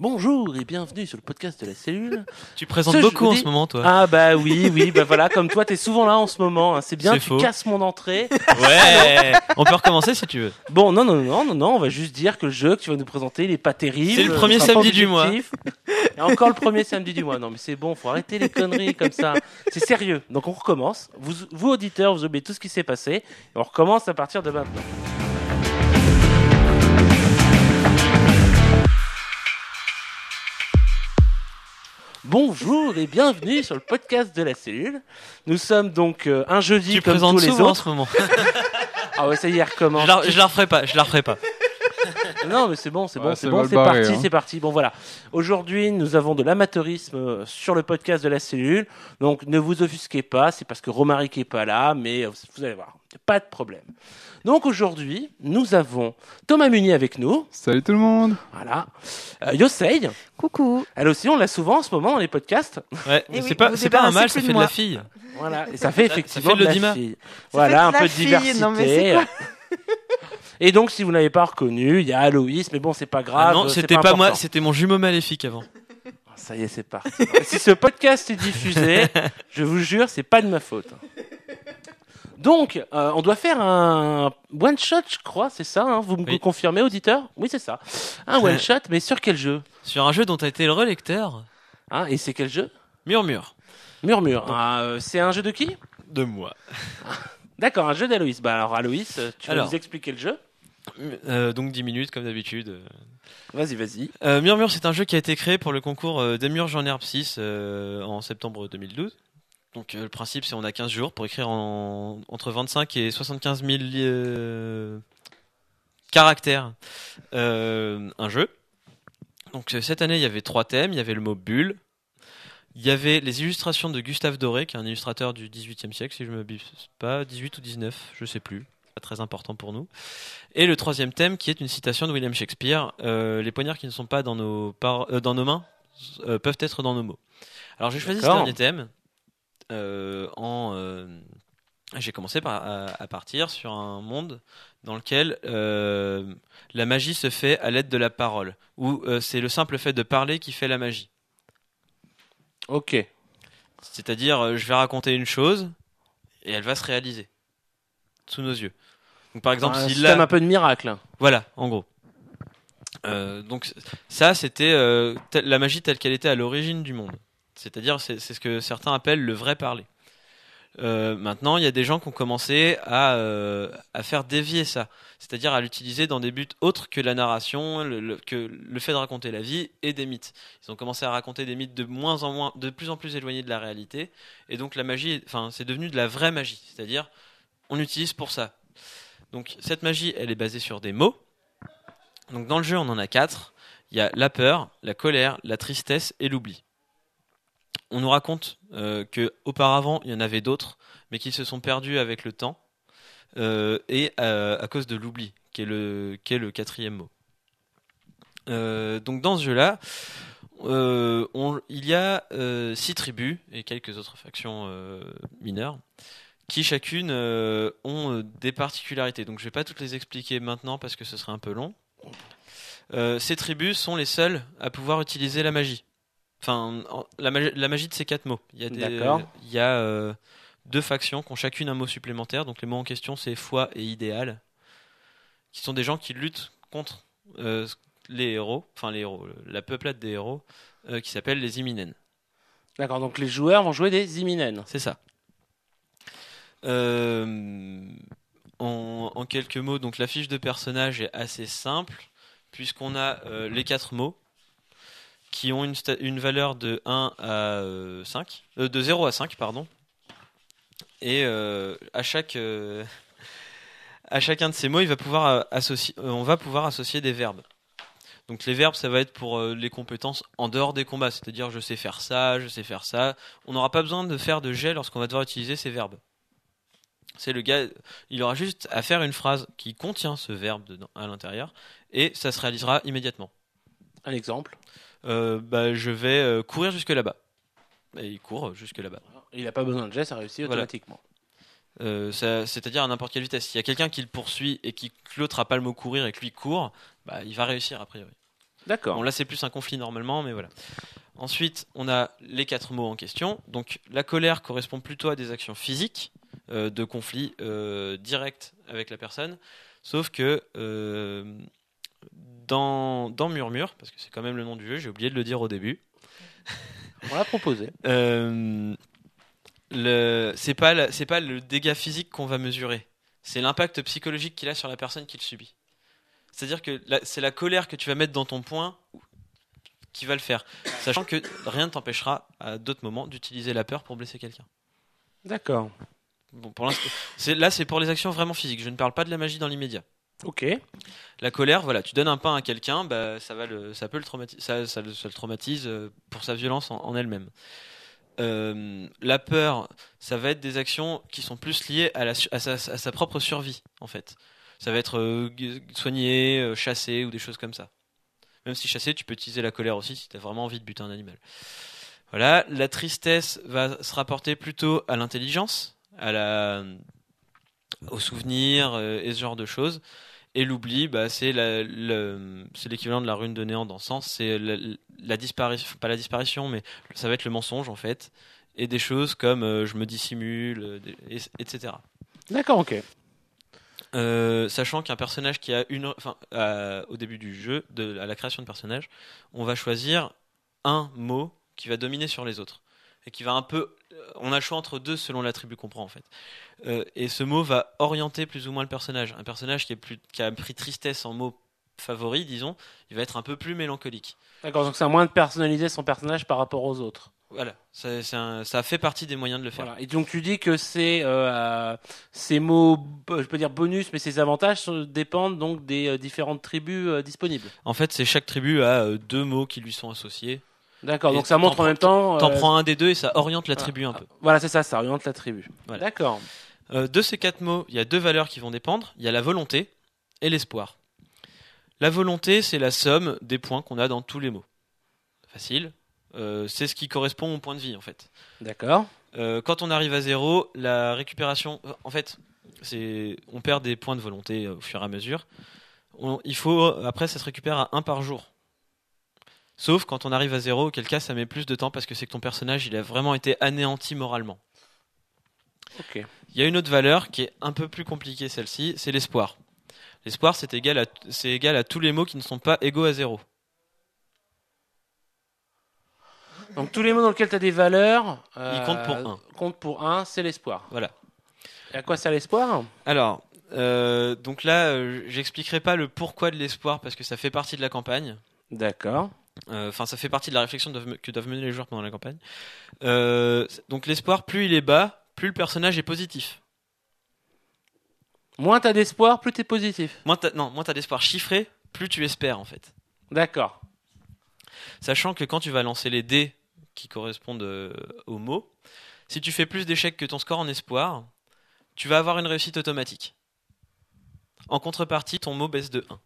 Bonjour et bienvenue sur le podcast de la cellule. Tu présentes beaucoup en ce moment, toi. Ah bah oui, bah voilà, comme toi, t'es souvent là en ce moment. Hein. C'est bien, C'est tu faux. casses mon entrée. Ouais. On peut recommencer si tu veux. Bon, non, on va juste dire que le jeu que tu vas nous présenter, il est pas terrible. C'est le premier sera pas samedi du mois. objectif. Et encore le premier samedi du mois. Non mais c'est bon, faut arrêter les conneries comme ça. C'est sérieux. Donc on recommence. Vous auditeurs, vous oubliez tout ce qui s'est passé. Et on recommence à partir de maintenant. Bonjour et bienvenue sur le podcast de la cellule. Nous sommes donc un jeudi Tu comme présentes tous les souvent en autres. ce moment. Ah ouais, ça y est, recommence. Je la referai pas. Non, mais c'est bon, c'est Ouais, parti, hein. c'est parti. Bon, voilà. Aujourd'hui, nous avons de l'amateurisme sur le podcast de la cellule. Donc, ne vous offusquez pas, c'est parce que Romaric n'est pas là, mais vous allez voir, pas de problème. Donc, aujourd'hui, nous avons Thomas Munier avec nous. Salut tout le monde. Voilà. Yosei. Coucou. Elle aussi, on l'a souvent en ce moment dans les podcasts. Ouais, Eh mais oui, c'est pas un mal, ça plus fait de de moi. la fille. Voilà. Et ça fait effectivement fait de de la l'audimat. fille. Ça Voilà, fait un de la peu de fille. diversité. Non, mais c'est quoi Et donc, si vous n'avez pas reconnu, il y a Aloïs, mais bon, c'est pas grave. Ah non, c'est c'était pas moi, important. c'était mon jumeau maléfique avant. Ça y est, c'est parti. Si ce podcast est diffusé, je vous jure, c'est pas de ma faute. Donc, on doit faire un one shot, je crois, c'est ça. Hein, vous me Oui. confirmez, auditeur? Oui, c'est ça. Un one shot, mais sur quel jeu? Sur un jeu dont t'as été le relecteur, Hein, et c'est quel jeu? Murmure. Murmure. C'est un jeu de qui? De moi. D'accord, un jeu d'Aloïs. Bah alors, Aloïs, tu vas Alors. nous expliquer le jeu? Donc 10 minutes comme d'habitude. Vas-y. Murmure, c'est un jeu qui a été créé pour le concours Demiurge en Herbe 6 en septembre 2012. Donc le principe, c'est on a 15 jours pour écrire entre 25 et 75 000 caractères un jeu. Donc cette année, il y avait 3 thèmes. Il y avait le mot bulle. Il y avait les illustrations de Gustave Doré, qui est un illustrateur du XVIIIe siècle, si je ne m'abuse pas, 18 ou 19, je sais plus. Pas très important pour nous. Et le 3e thème, qui est une citation de William Shakespeare. Les poignards qui ne sont pas dans nos mains peuvent être dans nos mots. Alors j'ai choisi ce D'accord. dernier thème. J'ai commencé à partir sur un monde dans lequel la magie se fait à l'aide de la parole, où c'est le simple fait de parler qui fait la magie. Ok. C'est-à-dire, je vais raconter une chose et elle va se réaliser sous nos yeux. Donc, par exemple, Un si système là, un peu de miracle. voilà, en gros. Donc ça, c'était la magie telle qu'elle était à l'origine du monde. C'est-à-dire, c'est ce que certains appellent le vrai parler. Maintenant, il y a des gens qui ont commencé à faire dévier ça, c'est-à-dire à l'utiliser dans des buts autres que la narration, que le fait de raconter la vie et des mythes. Ils ont commencé à raconter des mythes de plus en plus éloignés de la réalité, et donc la magie, c'est devenu de la vraie magie, c'est-à-dire on l'utilise pour ça. Donc cette magie, elle est basée sur des mots. Donc dans le jeu, on en a 4. Il y a la peur, la colère, la tristesse et l'oubli. On nous raconte que auparavant il y en avait d'autres, mais qui se sont perdus avec le temps et à cause de l'oubli, qui est le 4e mot. Donc dans ce jeu-là, il y a 6 tribus et quelques autres factions mineures qui chacune ont des particularités. Donc je vais pas toutes les expliquer maintenant parce que ce serait un peu long. Ces tribus sont les seules à pouvoir utiliser la magie. Enfin, la magie de ces 4 mots. D'accord. Il y a 2 factions qui ont chacune un mot supplémentaire. Donc les mots en question, c'est foi et idéal, qui sont des gens qui luttent contre les héros, la peuplade des héros, qui s'appelle les Iminen. D'accord, donc les joueurs vont jouer des Iminen. C'est ça. En quelques mots, donc la fiche de personnage est assez simple, puisqu'on a les 4 mots, qui ont une valeur de 1 à 5, de 0 à 5, pardon. Et à chacun de ces mots, on va pouvoir associer des verbes. Donc les verbes, ça va être pour les compétences en dehors des combats, c'est-à-dire je sais faire ça, je sais faire ça. On n'aura pas besoin de faire de jet lorsqu'on va devoir utiliser ces verbes. C'est le gars, il aura juste à faire une phrase qui contient ce verbe à l'intérieur, et ça se réalisera immédiatement. Un exemple. Je vais courir jusque là-bas. Et il court jusque là-bas. Il n'a pas besoin de jet, ça réussit Voilà. automatiquement. C'est-à-dire à n'importe quelle vitesse. S'il y a quelqu'un qui le poursuit et que l'autre n'a pas le mot courir et que lui court, il va réussir a priori. D'accord. Bon, là, c'est plus un conflit normalement, mais voilà. Ensuite, on a les 4 mots en question. Donc, la colère correspond plutôt à des actions physiques, de conflit direct avec la personne. Sauf que dans Murmure, parce que c'est quand même le nom du jeu, j'ai oublié de le dire au début. On l'a proposé. C'est pas le dégât physique qu'on va mesurer. C'est l'impact psychologique qu'il a sur la personne qui le subit. C'est-à-dire que c'est la colère que tu vas mettre dans ton poing qui va le faire. Sachant que rien ne t'empêchera à d'autres moments d'utiliser la peur pour blesser quelqu'un. D'accord. Bon, pour l'instant, là, c'est pour les actions vraiment physiques. Je ne parle pas de la magie dans l'immédiat. Ok. La colère, voilà, tu donnes un pain à quelqu'un, bah, ça peut le traumatiser, ça le traumatise pour sa violence en elle-même. La peur, ça va être des actions qui sont plus liées à sa propre survie, en fait. Ça va être soigner, chasser ou des choses comme ça. Même si chasser, tu peux utiliser la colère aussi si tu as vraiment envie de buter un animal. Voilà, la tristesse va se rapporter plutôt à l'intelligence, au souvenir et ce genre de choses. Et l'oubli, bah, c'est l'équivalent de la rune de néant dans ce sens. C'est la disparition, pas la disparition, mais ça va être le mensonge en fait. Et des choses comme je me dissimule, etc. D'accord, ok. Sachant qu'un personnage qui a au début du jeu, à la création de personnage, on va choisir un mot qui va dominer sur les autres. Et qui va un peu. On a le choix entre deux selon l'attribut qu'on prend en fait. Et ce mot va orienter plus ou moins le personnage. Un personnage qui a pris tristesse en mot favori, disons, il va être un peu plus mélancolique. D'accord, donc c'est à moins de personnaliser son personnage par rapport aux autres. Voilà, ça fait partie des moyens de le faire. Voilà. Et donc tu dis que ces mots, je peux dire bonus, mais ces avantages dépendent donc des différentes tribus disponibles. En fait, c'est chaque tribu a 2 mots qui lui sont associés. D'accord, donc ça montre en même temps. T'en prends un des 2 et ça oriente la tribu un peu. Voilà, c'est ça oriente la tribu. Voilà. D'accord. De ces 4 mots, il y a 2 valeurs qui vont dépendre. Il y a la volonté et l'espoir. La volonté, c'est la somme des points qu'on a dans tous les mots. Facile. C'est ce qui correspond au point de vie en fait. D'accord. Quand on arrive à 0, la récupération, en fait, on perd des points de volonté au fur et à mesure. Après, ça se récupère à 1 par jour. Sauf quand on arrive à 0, auquel cas ça met plus de temps parce que c'est que ton personnage il a vraiment été anéanti moralement. Ok. Il y a une autre valeur qui est un peu plus compliquée celle-ci, c'est l'espoir. L'espoir c'est égal à tous les mots qui ne sont pas égaux à 0. Donc tous les mots dans lesquels tu as des valeurs, ils comptent pour 1, c'est l'espoir. Voilà. Et à quoi sert l'espoir ? Alors, donc là, j'expliquerai pas le pourquoi de l'espoir parce que ça fait partie de la campagne. D'accord. Enfin, ça fait partie de la réflexion que doivent mener les joueurs pendant la campagne. Donc l'espoir, plus il est bas, plus le personnage est positif. Moins t'as d'espoir, plus t'es positif. Moins t'as d'espoir chiffré, plus tu espères en fait. D'accord. Sachant que quand tu vas lancer les dés qui correspondent aux mots, si tu fais plus d'échecs que ton score en espoir, tu vas avoir une réussite automatique. En contrepartie, ton mot baisse de 1.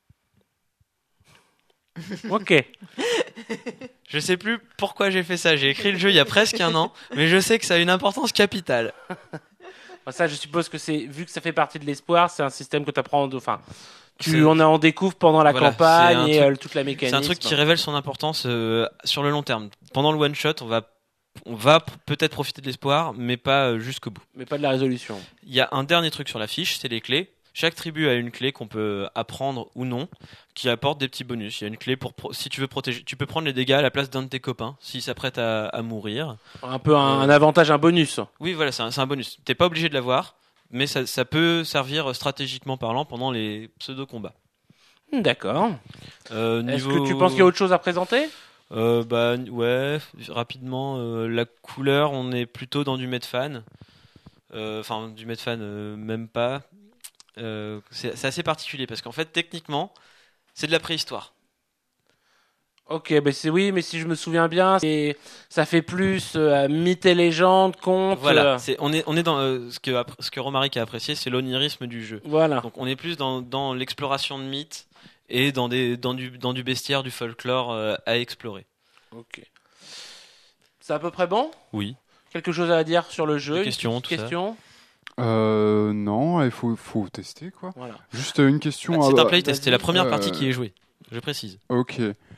Ok. Je sais plus pourquoi j'ai fait ça. J'ai écrit le jeu il y a presque 1 an, mais je sais que ça a une importance capitale. Ça, je suppose que vu que ça fait partie de l'espoir, c'est un système que tu apprends. Enfin, en découvres pendant la campagne et toute la mécanique. C'est un truc qui révèle son importance sur le long terme. Pendant le one shot, on va peut-être profiter de l'espoir, mais pas jusqu'au bout. Mais pas de la résolution. Il y a un dernier truc sur la fiche, c'est les clés. Chaque tribu a une clé qu'on peut apprendre ou non, qui apporte des petits bonus. Il y a une clé si tu veux protéger, tu peux prendre les dégâts à la place d'un de tes copains, s'il s'apprête à mourir. Un peu un avantage, un bonus. Oui, voilà, c'est un bonus. T'es pas obligé de l'avoir, mais ça peut servir stratégiquement parlant pendant les pseudo-combats. D'accord. Est-ce que tu penses qu'il y a autre chose à présenter ? Ouais, rapidement, la couleur, on est plutôt dans du Medfan. Enfin, du Medfan, même pas. C'est assez particulier parce qu'en fait, techniquement, c'est de la préhistoire. Ok, oui, mais si je me souviens bien, ça fait plus mythe et légende, conte. Voilà, on est dans ce que Romaric a apprécié, c'est l'onirisme du jeu. Voilà. Donc on est plus dans l'exploration de mythes et dans du bestiaire, du folklore à explorer. Ok. C'est à peu près bon ? Oui. Quelque chose à dire sur le jeu ? Des questions, tout ça. Non, il faut tester quoi. Voilà. Juste une question. C'est un playtest, c'est la première partie qui est jouée. Je précise. Ok.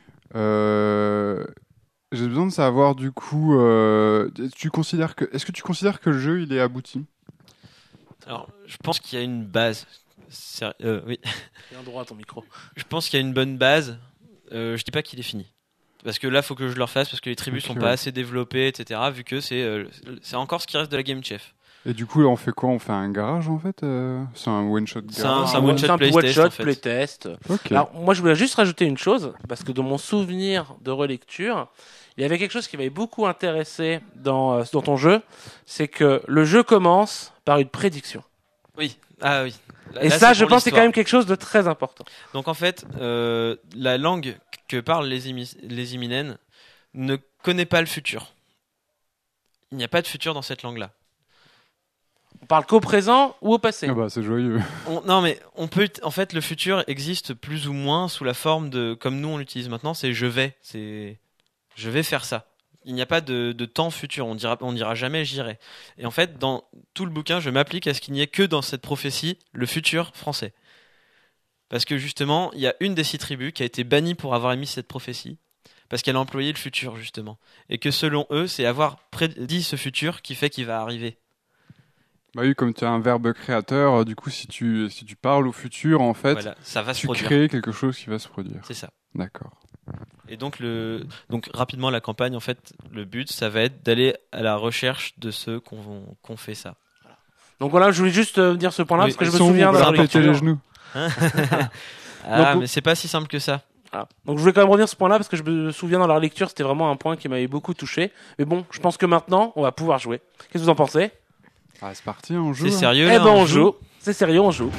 J'ai besoin de savoir du coup, est-ce que tu considères que le jeu il est abouti? Alors, je pense qu'il y a une base. Oui. Tiens droit à ton micro. Je pense qu'il y a une bonne base. Je dis pas qu'il est fini. Parce que là, faut que je le refasse parce que les tribus Ok, sont ouais. pas assez développées, etc. Vu que c'est encore ce qui reste de la Game Chef. Et du coup, on fait quoi? On fait un garage en fait? C'est un one-shot C'est garage? un one-shot un playtest, one-shot en fait. playtest. Ok. Alors, moi, je voulais juste rajouter une chose, parce que dans mon souvenir de relecture, il y avait quelque chose qui m'avait beaucoup intéressé dans ton jeu, c'est que le jeu commence par une prédiction. Oui. Ah oui. Et Là, ça, c'est je pour pense que c'est quand l'histoire. même quelque chose de très important. Donc en fait, la langue que parlent les Iminènes ne connaît pas le futur. Il n'y a pas de futur dans cette langue-là. On parle qu'au présent ou au passé. Ah bah c'est joyeux. Non mais on peut, en fait, le futur existe plus ou moins sous la forme de, comme nous on l'utilise maintenant, c'est je vais faire ça. Il n'y a pas de temps futur. On dira jamais j'irai. Et en fait, dans tout le bouquin, je m'applique à ce qu'il n'y ait que dans cette prophétie le futur français. Parce que justement, il y a une des 6 tribus qui a été bannie pour avoir émis cette prophétie, parce qu'elle a employé le futur, justement. Et que selon eux, c'est avoir prédit ce futur qui fait qu'il va arriver. Bah oui, comme tu as un verbe créateur, du coup, si tu parles au futur, en fait, Voilà, ça va se tu produire. crées quelque chose qui va se produire. C'est ça. D'accord. Et donc, rapidement, la campagne, en fait, le but, ça va être d'aller à la recherche de ceux qu'on fait ça. Donc voilà, je voulais juste dire ce point-là, Oui, parce que je Ils me sont souviens où, de la leur péter relecture. les genoux. Ah, Donc, mais c'est pas si simple que ça. Voilà. Donc je voulais quand même revenir sur ce point-là, parce que je me souviens dans la lecture, c'était vraiment un point qui m'avait beaucoup touché. Mais bon, je pense que maintenant, on va pouvoir jouer. Qu'est-ce que vous en pensez? Ah, c'est parti, on joue. C'est hein. sérieux, Eh là, ben on joue. C'est sérieux, on joue.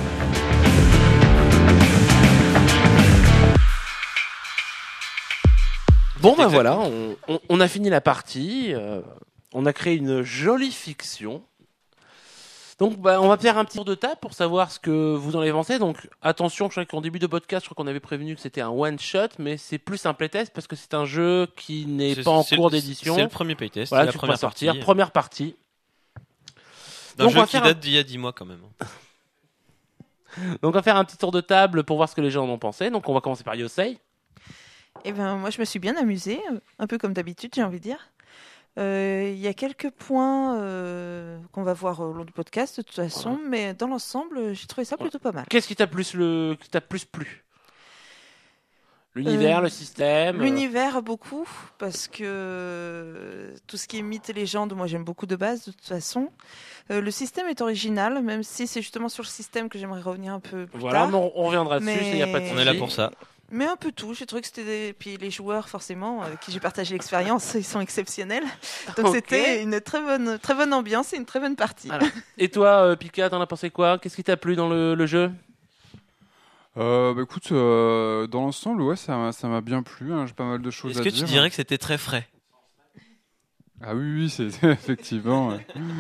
Bon ben voilà, on a fini la partie. On a créé une jolie fiction. Donc on va faire un petit tour de table pour savoir ce que vous en avez pensé. Donc attention, je crois qu'en début de podcast, je crois qu'on avait prévenu que c'était un one shot, mais c'est plus un playtest parce que c'est un jeu qui n'est pas en cours d'édition. C'est le premier playtest, Voilà, c'est la tu pourras première sortir. partie. Première partie. D'un Donc, on jeu va qui faire date d'il y a 10 mois quand même. Donc on va faire un petit tour de table pour voir ce que les gens en ont pensé. Donc on va commencer par Yosei. Eh ben, moi, je me suis bien amusée, un peu comme d'habitude, j'ai envie de dire. Il y a quelques points qu'on va voir au long du podcast, de toute façon, mais dans l'ensemble, j'ai trouvé ça plutôt pas mal. Qu'est-ce qui t'a plus plu? L'univers, le système. L'univers, beaucoup, parce que tout ce qui est mythe et légende, moi, j'aime beaucoup de base, de toute façon. Le système est original, même si c'est justement sur le système que j'aimerais revenir un peu plus Voilà, tard. mais on reviendra dessus, Mais- il n'y a pas de On est là souci. pour ça. Mais un peu tout. J'ai trouvé que c'était. Puis les joueurs, forcément, avec qui j'ai partagé l'expérience, ils sont exceptionnels. Donc Ok. c'était une très bonne ambiance et une très bonne partie. Voilà. Et toi, Pika, t'en as pensé quoi? Qu'est-ce qui t'a plu dans le jeu? Bah écoute, dans l'ensemble, ouais, ça m'a bien plu. Hein, j'ai pas mal de choses Est-ce à que dire. tu dirais que c'était très frais? Ah oui, c'est effectivement.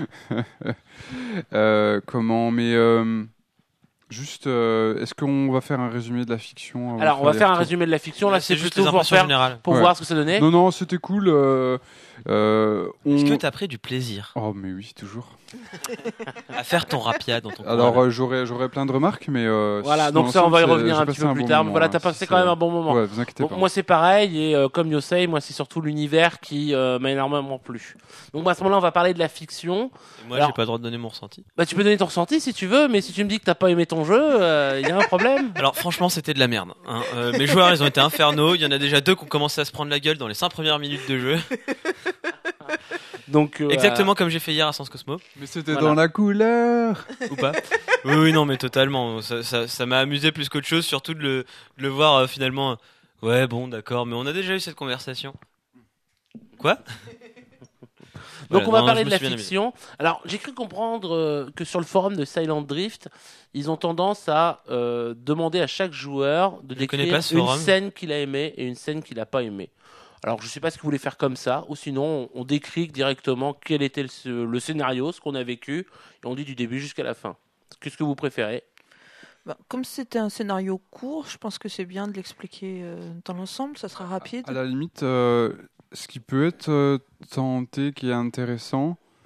Comment? Mais juste, est-ce qu'on va faire un résumé de la fiction avant Alors, de on va les faire un retours résumé de la fiction. Là, c'est juste plutôt les pour impressions faire, générales. pour Ouais. voir ce que ça donnait. Non, non, c'était cool. Est-ce que t'as pris du plaisir Oh, mais oui, toujours. à faire ton rapia dans ton coin, Alors, là j'aurais plein de remarques, mais. Voilà, dans donc ça, on va y l'ensemble, revenir j'ai un petit passé peu un plus bon tard. Mais moment, voilà, hein, t'as si passé quand même un bon moment. Ouais, vous inquiétez Bon, pas. moi, c'est pareil. Et comme Yosei, moi, c'est surtout l'univers qui m'a énormément plu. Donc, à ce moment-là, on va parler de la fiction. Et moi, Alors- j'ai pas le droit de donner mon ressenti. Bah, tu peux donner ton ressenti si tu veux, mais si tu me dis que t'as pas aimé ton jeu, il y a un problème. Alors, franchement, c'était de la merde. Hein. Mes joueurs, ils ont été infernaux. Il y en a déjà 2 qui ont commencé à se prendre la gueule dans les 5 premières minutes de jeu. Donc, Exactement comme j'ai fait hier à Sens Cosmo. Mais c'était Voilà. dans la couleur. Ou pas? Oui, oui, non, mais totalement. Ça m'a amusé plus qu'autre chose, surtout de le voir finalement. Ouais, bon, d'accord, mais on a déjà eu cette conversation. Quoi? Donc Voilà, on va non, parler je de me la suis bien amusé. fiction. Alors j'ai cru comprendre que sur le forum de Silent Drift, ils ont tendance à demander à chaque joueur de Je connais décrire pas ce une forum. scène qu'il a aimée et une scène qu'il n'a pas aimée. Alors je sais pas ce que vous voulez faire comme ça, ou sinon on décrit directement quel était le scénario, ce qu'on a vécu, et on dit du début jusqu'à la fin. Qu'est-ce que vous préférez? Bah, comme c'était un scénario court, je pense que c'est bien de l'expliquer dans l'ensemble, ça sera rapide. À la limite, ce qui peut être tenté, qui est intéressant,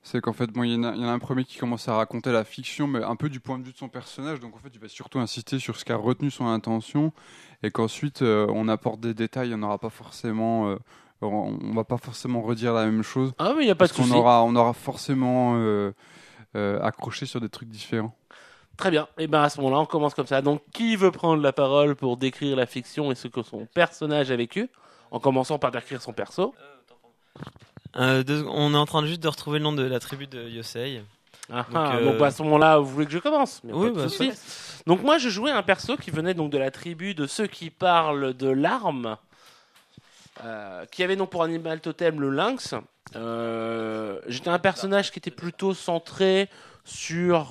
C'est qu'en fait, bon, il y en a un premier qui commence à raconter la fiction, mais un peu du point de vue de son personnage. Donc en fait, il va surtout insister sur ce qu'a retenu son intention, et qu'ensuite on apporte des détails. On n'aura pas forcément, on va pas forcément redire la même chose. Ah oui, il n'y a pas de Parce qu'on souci. on aura forcément accroché sur des trucs différents. Très bien. Et ben à ce moment-là, on commence comme ça. Donc, qui veut prendre la parole pour décrire la fiction et ce que son personnage a vécu, en commençant par décrire son perso? On est en train juste de retrouver le nom de la tribu de Yosei. Donc à ce moment-là, vous voulez que je commence? Mais Oui, pas de bah, souci. Donc moi, je jouais un perso qui venait donc de la tribu de ceux qui parlent de l'arme, qui avait donc pour animal totem le lynx. J'étais un personnage qui était plutôt centré sur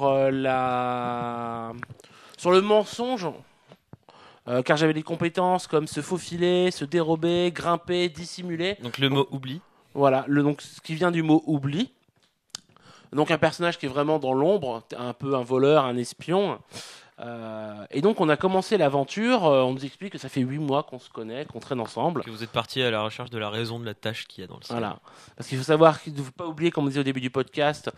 sur le mensonge, car j'avais des compétences comme se faufiler, se dérober, grimper, dissimuler. Donc le mot oubli. Voilà, donc ce qui vient du mot oubli. Donc un personnage qui est vraiment dans l'ombre, un peu un voleur, un espion. Et donc on a commencé l'aventure, on nous explique que ça fait 8 mois qu'on se connaît, qu'on traîne ensemble. Que vous êtes parti à la recherche de la raison de la tâche qu'il y a dans le ciel. Voilà. Parce qu'il faut savoir qu'il ne faut pas oublier, comme on disait au début du podcast,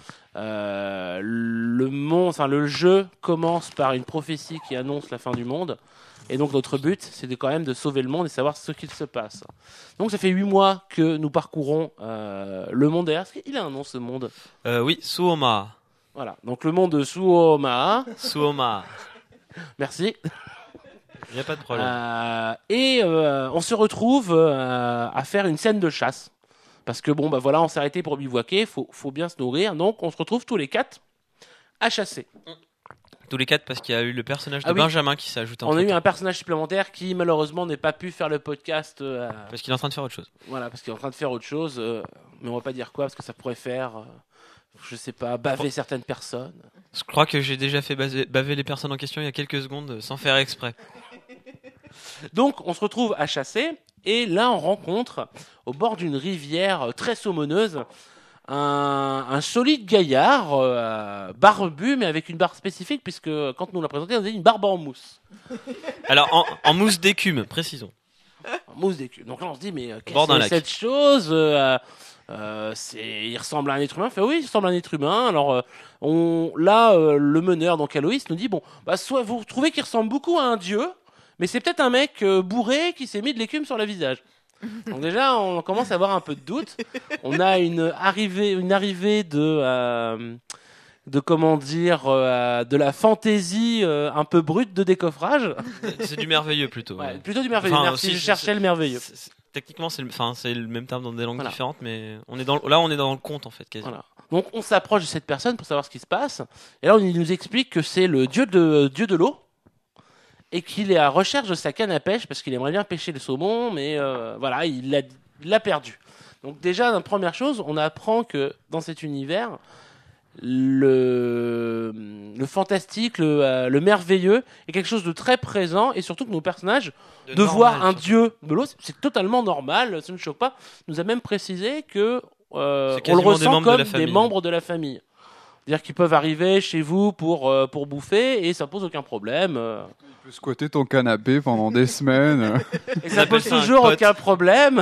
le jeu commence par une prophétie qui annonce la fin du monde. Et donc notre but, c'est quand même de sauver le monde et savoir ce qu'il se passe. Donc ça fait 8 mois que nous parcourons le monde. D'ailleurs, est-ce qu'il a un nom, ce monde? Oui, Suoma. Voilà, donc le monde de Suoma. Suoma. Merci. Il n'y a pas de problème. On se retrouve à faire une scène de chasse. Parce que bon, bah voilà, on s'est arrêté pour bivouaquer, faut bien se nourrir. Donc on se retrouve tous les 4 à chasser. Tous les 4 parce qu'il y a eu le personnage de Ah oui. Benjamin qui s'est ajouté On a eu entre-temps. un personnage supplémentaire qui malheureusement n'a pas pu faire le podcast. Parce qu'il est en train de faire autre chose. Voilà, parce qu'il est en train de faire autre chose. Mais on va pas dire quoi, parce que ça pourrait faire, je sais pas, baver certaines personnes. Je crois que j'ai déjà fait baver les personnes en question il y a quelques secondes sans faire exprès. Donc on se retrouve à chasser. Et là, on rencontre, au bord d'une rivière très saumoneuse, un solide gaillard, barbu, mais avec une barbe spécifique, puisque quand nous l'a présenté, on avait une barbe en mousse. Alors, en mousse d'écume, précisons. En mousse d'écume. Donc là, on se dit, mais Bord d'un qu'est-ce que c'est lac. cette chose il ressemble à un être humain. On fait, oui, il ressemble à un être humain. Alors le meneur, donc Aloïs, nous dit, bon, bah, soit vous trouvez qu'il ressemble beaucoup à un dieu, mais c'est peut-être un mec bourré qui s'est mis de l'écume sur le visage. Donc déjà, on commence à avoir un peu de doute. On a une arrivée de comment dire, de la fantaisie un peu brute de décoffrage. C'est du merveilleux plutôt. Ouais, plutôt du merveilleux. Enfin, Merci, aussi, je cherchais le merveilleux. Techniquement, c'est le même terme dans des langues Voilà. différentes, mais on est dans le conte en fait, quasiment. Voilà. Donc on s'approche de cette personne pour savoir ce qui se passe. Et là, il nous explique que c'est le dieu de l'eau et qu'il est à recherche de sa canne à pêche parce qu'il aimerait bien pêcher le saumon, mais voilà, il l'a perdu. Donc déjà, la première chose, on apprend que dans cet univers, le fantastique, le merveilleux est quelque chose de très présent et surtout que nos personnages, de voir un dieu de l'eau, c'est totalement normal, ça ne choque pas. Il nous a même précisé que on le quasiment ressent comme des famille. membres de la famille. C'est-à-dire qu'ils peuvent arriver chez vous pour bouffer et ça pose aucun problème. Tu peux squatter ton canapé pendant des semaines. Et ça appellent pose ça un toujours pote. aucun problème.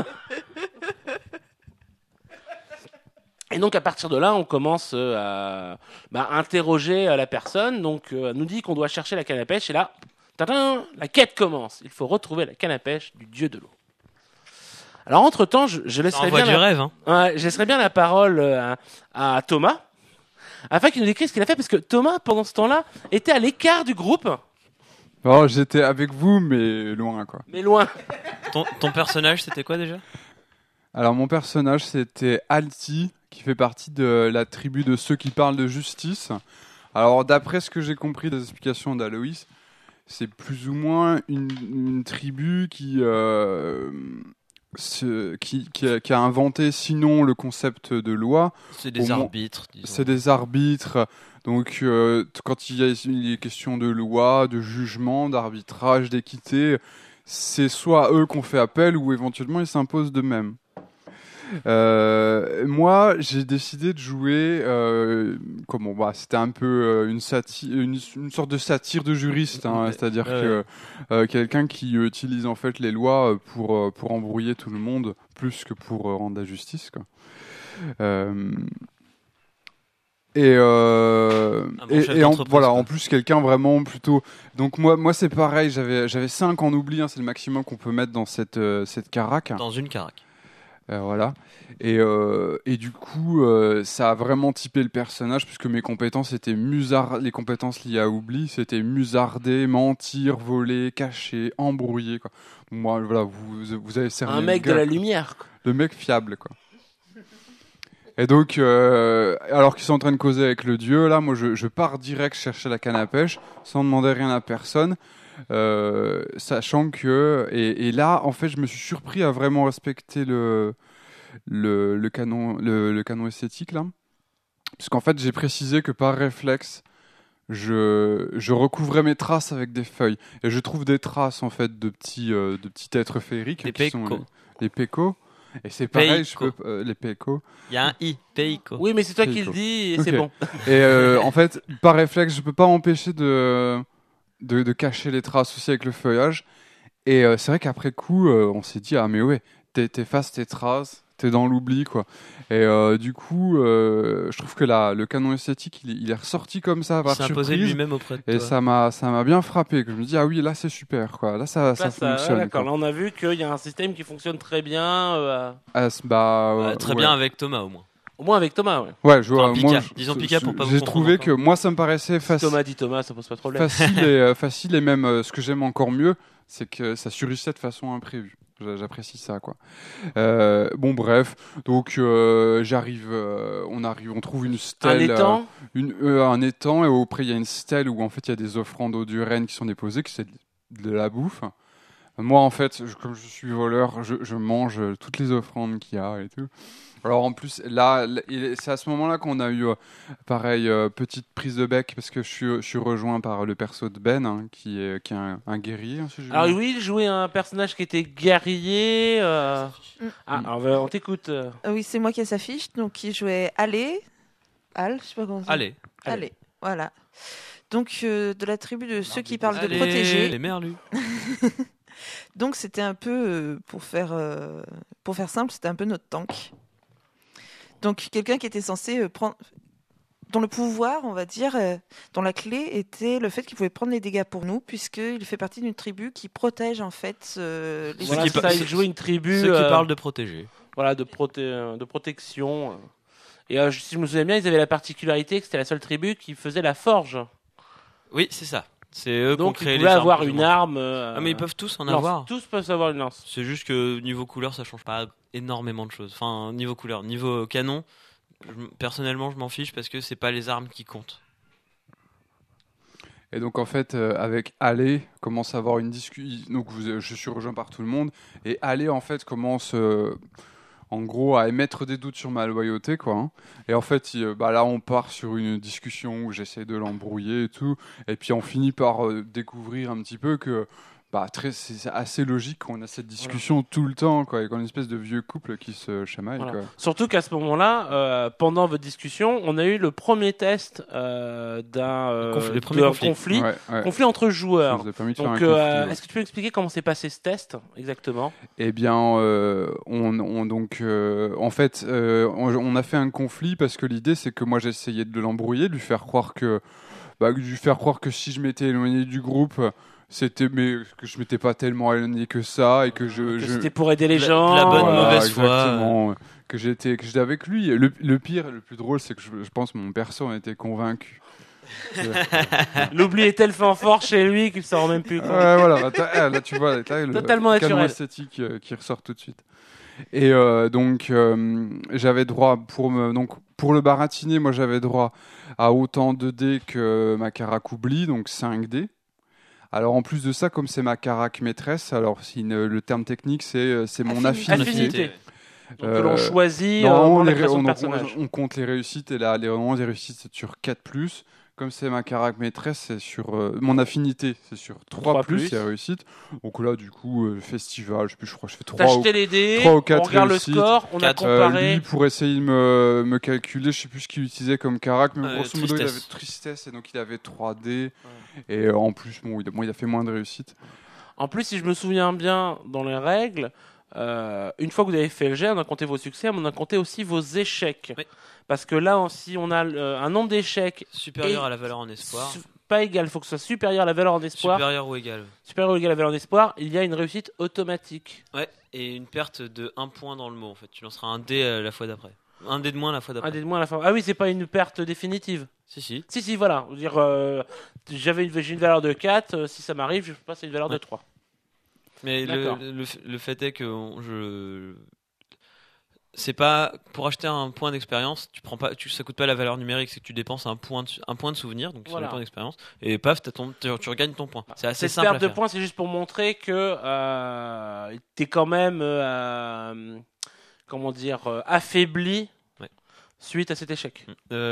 Et donc à partir de là, on commence à interroger la personne. Donc elle nous dit qu'on doit chercher la canne à pêche. Et là, tadam, la quête commence. Il faut retrouver la canne à pêche du dieu de l'eau. Alors entre-temps, je Ça laisserai envoie bien du rêve, hein. je laisserai bien la parole à Thomas, afin qu'il nous décrive ce qu'il a fait, parce que Thomas, pendant ce temps-là, était à l'écart du groupe, Oh, j'étais avec vous, mais loin, quoi. mais loin. Ton personnage, c'était quoi déjà? Alors, mon personnage, c'était Alti, qui fait partie de la tribu de ceux qui parlent de justice. Alors, d'après ce que j'ai compris des explications d'Aloïs, c'est plus ou moins une tribu qui a inventé, sinon, le concept de loi. C'est des Au moins- arbitres, disons. C'est des arbitres. Donc, quand il y a questions de loi, de jugement, d'arbitrage, d'équité, c'est soit à eux qu'on fait appel ou éventuellement ils s'imposent d'eux-mêmes. Moi, j'ai décidé de jouer. C'était un peu une sorte de satire de juriste, hein, c'est-à-dire que quelqu'un qui utilise en fait les lois pour embrouiller tout le monde, plus que pour rendre la justice, quoi. Et, chef et en, d'entreprise, voilà, quoi. en plus quelqu'un vraiment plutôt. Donc moi c'est pareil, j'avais 5 en oubli, hein, c'est le maximum qu'on peut mettre dans cette carac. Dans une carac. Voilà. Et du coup, ça a vraiment typé le personnage puisque mes compétences étaient les compétences liées à oubli, c'était musarder, mentir, voler, cacher, embrouiller, quoi. Moi, voilà, vous avez cerné Un le mec de gars, la quoi. lumière. Quoi. Le mec fiable, quoi. Et donc, alors qu'ils sont en train de causer avec le dieu, là, moi, je pars direct chercher la canne à pêche sans demander rien à personne. Sachant que et là en fait je me suis surpris à vraiment respecter le canon esthétique là, parce qu'en fait j'ai précisé que par réflexe je recouvrais mes traces avec des feuilles et je trouve des traces en fait de petits êtres féeriques Des qui sont pécos. les pécos, et c'est pareil Péicos. les pécos. Il y a un i, Peiko. Oui, mais c'est toi qui Péico. le dis et Ok. c'est bon. Et en fait, par réflexe, je peux pas m'empêcher de cacher les traces aussi avec le feuillage. Et c'est vrai qu'après coup, on s'est dit, ah mais ouais, t'effaces tes traces, t'es dans l'oubli, quoi. Et du coup, je trouve que le canon esthétique, il est ressorti comme ça, Il par s'est imposé surprise. lui-même auprès de Et toi. ça m'a bien frappé. Que je me dis, ah oui, là c'est super, quoi. Là ça Là, fonctionne. d'accord. Quoi. Là, on a vu qu'il y a un système qui fonctionne très bien. Très Ouais. bien avec Thomas au moins. Au moins avec Thomas. Ouais. Ouais, je vois. Enfin, Moi, Pika. Disons Pika pour pas vous j'ai confondre trouvé encore. que moi, ça me paraissait Si facile. Thomas dit Thomas, ça pose pas de problème. Facile et même ce que j'aime encore mieux, c'est que ça surgissait de façon imprévue. J'apprécie ça, quoi. Bon, bref, donc on trouve une Un stèle, étang. un étang, et auprès il y a une stèle où en fait il y a des offrandes aux dieux reines qui sont déposées, que c'est de la bouffe. Moi, en fait, comme je suis voleur, je mange toutes les offrandes qu'il y a et tout. Alors en plus, là, c'est à ce moment-là qu'on a eu, pareil, petite prise de bec, parce que je suis rejoint par le perso de Ben, hein, qui est un guerrier. Hein, si je Alors me- oui, il jouait un personnage qui était guerrier. Ah, alors on t'écoute. Oui, c'est moi qui ai sa fiche, donc qui jouait Allez. Al, je sais pas comment ça. Allez. Allez, voilà. Donc de la tribu de ceux qui parlent de Allez, protéger. les merlus. Donc c'était un peu, pour faire simple, c'était un peu notre tank. Donc quelqu'un qui était censé prendre, dont le pouvoir, on va dire, dont la clé était le fait qu'il pouvait prendre les dégâts pour nous, puisqu'il fait partie d'une tribu qui protège en fait les Voilà, qui c'est pa- ça, il jouait une tribu. Ceux qui parlent de protéger. Voilà, de protection. Et si je me souviens bien, ils avaient la particularité que c'était la seule tribu qui faisait la forge. Oui, c'est ça. C'est eux qui ont Donc ils créé les pouvaient armes. avoir plus ou une moins. arme. Ah, mais ils peuvent tous en lance. avoir. Tous peuvent avoir une lance. C'est juste que niveau couleur, ça change pas énormément de choses. Enfin, niveau couleur, niveau canon, personnellement, je m'en fiche parce que c'est pas les armes qui comptent. Et donc en fait, avec Allez, commence à avoir une discussion. Donc je suis rejoint par tout le monde, et Allez en fait commence, en gros, à émettre des doutes sur ma loyauté, quoi. Hein. Et en fait, là, on part sur une discussion où j'essaie de l'embrouiller et tout, et puis on finit par découvrir un petit peu que. C'est assez logique qu'on a cette discussion tout le temps, quoi, et qu'on a une espèce de vieux couple qui se chamaille. Voilà. Quoi. Surtout qu'à ce moment-là, pendant votre discussion, on a eu le premier test d'un Le premier conflit. conflit entre joueurs. Ça nous a permis de faire Donc, un conflit, ouais. est-ce que tu peux expliquer comment s'est passé ce test exactement? Eh bien, en fait, on a fait un conflit parce que l'idée, c'est que moi, j'essayais de l'embrouiller, de lui faire croire que si je m'étais éloigné du groupe, mais que je m'étais pas tellement éloigné que ça, et que C'était pour aider les gens. la bonne Voilà, mauvaise foi. exactement, que j'étais avec lui. Le pire, le plus drôle, c'est que je pense que mon perso en était convaincu. L'oubli est tellement fort chez lui qu'il s'en rend même plus compte. Ouais, voilà, là tu vois, t'as le Totalement canon naturel. esthétique qui ressort tout de suite. Et donc j'avais droit pour le baratiner, moi j'avais droit à autant de dés que ma carac oublie, donc 5 dés. Alors en plus de ça, comme c'est ma carac maîtresse, alors le terme technique c'est mon affinité. Donc, que l'on choisit Normalement, dans la création de on personnage. compte les réussites, et là, normalement, les réussites, c'est sur 4+. Comme c'est ma carac maîtresse, c'est sur mon affinité, c'est sur 3+, les réussites. Donc là, du coup, festival, je crois que je fais 3 T'as jeté les dés, 3 ou 4 on regarde réussites. le score, on a 4. comparé. Lui, pour essayer de me calculer, je sais plus ce qu'il utilisait comme carac, mais grosso modo, il Tristesse. avait tristesse, et donc il avait 3 dés. Ouais. Et en plus, il a fait moins de réussites. En plus, si je me souviens bien, dans les règles, une fois que vous avez fait le jet, on a compté vos succès, mais on a compté aussi vos échecs. Oui. Parce que là, si on a un nombre d'échecs Supérieur Et- à la valeur en espoir. pas égal, il faut que ce soit supérieur à la valeur en espoir. Supérieur ou égal. Supérieur ou égal à la valeur en espoir, il y a une réussite automatique. Ouais, et une perte de 1 point dans le mot en fait. Tu lanceras un dé la fois d'après. Un dé de moins la fois d'après. Un dé de moins à la fin. Ah oui, c'est pas une perte définitive. Si. Si, voilà. Je veux dire, j'ai une valeur de 4, si ça m'arrive, je passe à une valeur de Ouais. 3. Mais D'accord. le fait est que c'est pas pour acheter un point d'expérience, ça coûte pas la valeur numérique, c'est que tu dépenses un point de souvenir, donc sur Voilà. les points d'expérience, et paf, tu regagnes ton point. C'est assez Cette simple à perte de faire. points, c'est juste pour montrer que t'es quand même, comment dire, affaibli Ouais. suite à cet échec.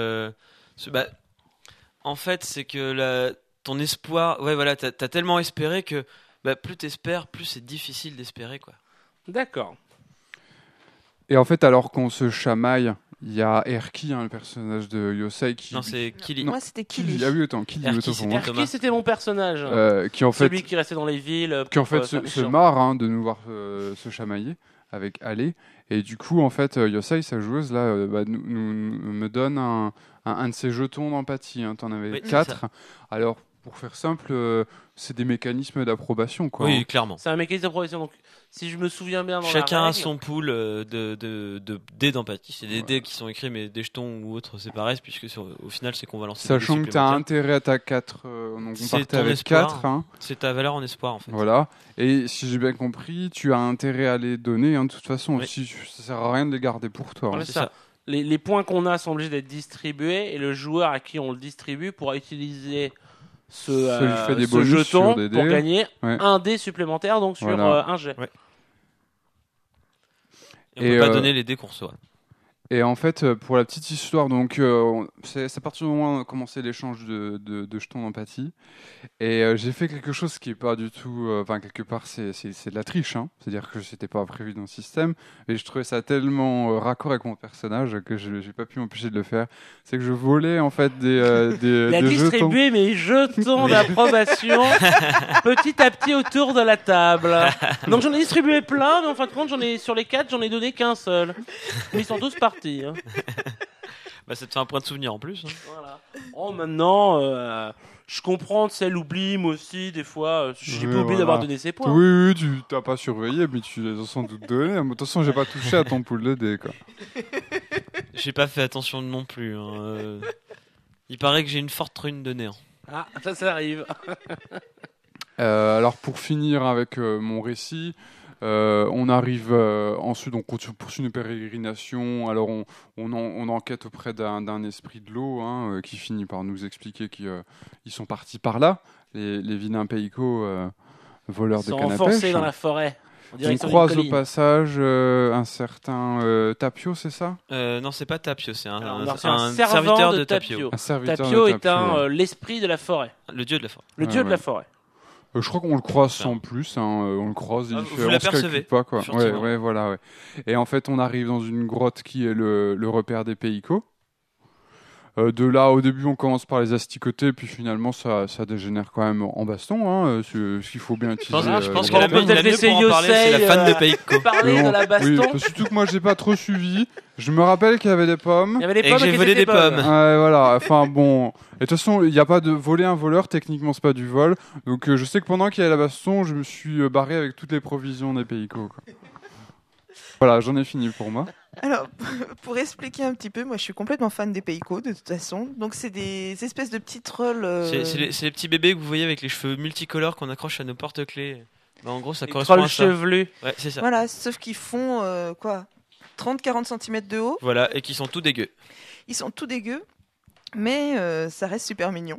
En fait, c'est que ton espoir, ouais, voilà, t'as tellement espéré que plus t'espères, plus c'est difficile d'espérer, quoi. D'accord. Et en fait, alors qu'on se chamaille, il y a Erki, le personnage de Yosei, qui... Non, c'est Kili. Moi, c'était Kili. Ah oui, attends, Kili, Erki, autant pour c'était moi. Thomas. Erki, c'était mon personnage. Qui en fait, Celui qui restait dans les villes. qui en pour, fait faire se méchant. marre de nous voir se chamailler avec Ale. Et du coup, en fait, Yosei, sa joueuse, là, me donne un de ses jetons d'empathie. Hein. T'en avais Oui, c'est 4. Alors, pour faire simple, c'est des mécanismes d'approbation, quoi. Oui, clairement. C'est un mécanisme de progression. Donc, si je me souviens bien dans Chacun la a règle, son pool de dés d'empathie. C'est des dés qui sont écrits, mais des jetons ou autres, c'est pareil, puisque au final, c'est qu'on va lancer des dés Sachant que tu as supplémentaires. intérêt à ta 4, donc on C'est partait ton avec espoir. 4. Hein. C'est ta valeur en espoir, en fait. Voilà. Et si j'ai bien compris, tu as intérêt à les donner, hein, de toute façon. Oui. Si, ça sert à rien de les garder pour toi. hein. Voilà, C'est ça. ça. Les points qu'on a sont obligés d'être distribués et le joueur à qui on le distribue pourra utiliser ce lui fait des bonus jeton sur des pour dés. gagner Ouais. un dé supplémentaire donc sur Voilà. un jet. Et on Et, peut pas donner les dés qu'on reçoit. Et en fait, pour la petite histoire, donc c'est à partir du moment où on a commencé l'échange de jetons d'empathie. Et j'ai fait quelque chose qui est pas du tout, enfin quelque part c'est de la triche, hein. C'est-à-dire que c'était pas prévu dans le système. Et je trouvais ça tellement raccord avec mon personnage que j'ai pas pu m'empêcher de le faire. C'est que je volais en fait Il a des jetons. distribué mes jetons d'approbation petit à petit autour de la table. Donc j'en ai distribué plein, mais en fin de compte sur les 4 j'en ai donné qu'un seul. Mais ils sont tous partis. Hein. Ça te fait un point de souvenir en plus. Hein. Voilà. Oh maintenant, je comprends, c'est l'oubli, moi aussi des fois, j'ai Oui, pas oublié voilà. d'avoir donné ses points. Oui, tu t'as pas surveillé, mais tu les as sans doute donnés. De toute façon, j'ai pas touché à ton pool de dés, quoi. J'ai pas fait attention non plus. Hein. Il paraît que j'ai une forte rune de néant. Ah, ça arrive. Alors pour finir avec mon récit, on arrive ensuite, on poursuit une pérégrination. Alors on enquête auprès d'un esprit de l'eau qui finit par nous expliquer qu'ils sont partis par là, les vilains Peiko voleurs Ils de sont canne à enfoncés pêche. dans la forêt. En On direction d'une croise au colline. passage un certain Tapio, c'est ça? Non, c'est pas Tapio, c'est Alors, un c'est un serviteur servant de de Tapio. Un serviteur Tapio de est l'esprit de la forêt, Le dieu de la forêt. le Ouais, dieu de la ouais. forêt. Je crois qu'on le croise Ça. sans plus, on le croise, il Ah, fait, vous on se l'apercevez, calcule pas, quoi. furtivement. Ouais, voilà, ouais. Et en fait, on arrive dans une grotte qui est le repère des Peiko. De là, au début, on commence par les asticoter, puis finalement, ça dégénère quand même en baston, hein, ce qu'il faut bien utiliser. Je pense que on la peut mieux peut-être pour laisser en parler, c'est la Yosei, fan de Peiko. Parler Mais de la bon, oui, baston. surtout que moi, j'ai pas trop suivi. Je me rappelle qu'il y avait des pommes. Il y avait des Et que pommes j'ai qui volé étaient des bonnes. pommes. Ouais, voilà, enfin bon. Et de toute façon, il n'y a pas de voler un voleur, techniquement, c'est pas du vol. Donc, je sais que pendant qu'il y a la baston, je me suis barré avec toutes les provisions des Peiko, quoi. Voilà, j'en ai fini pour moi. Alors, pour expliquer un petit peu, moi je suis complètement fan des Peiko de toute façon. Donc c'est des espèces de petits trolls. C'est les petits bébés que vous voyez avec les cheveux multicolores qu'on accroche à nos porte-clés. En gros, ça Les correspond trolls à ça. chevelus. Ouais, c'est ça. Voilà, sauf qu'ils font 30-40 cm de haut. Voilà, et qui sont tout dégueux. Ils sont tout dégueux, mais ça reste super mignon.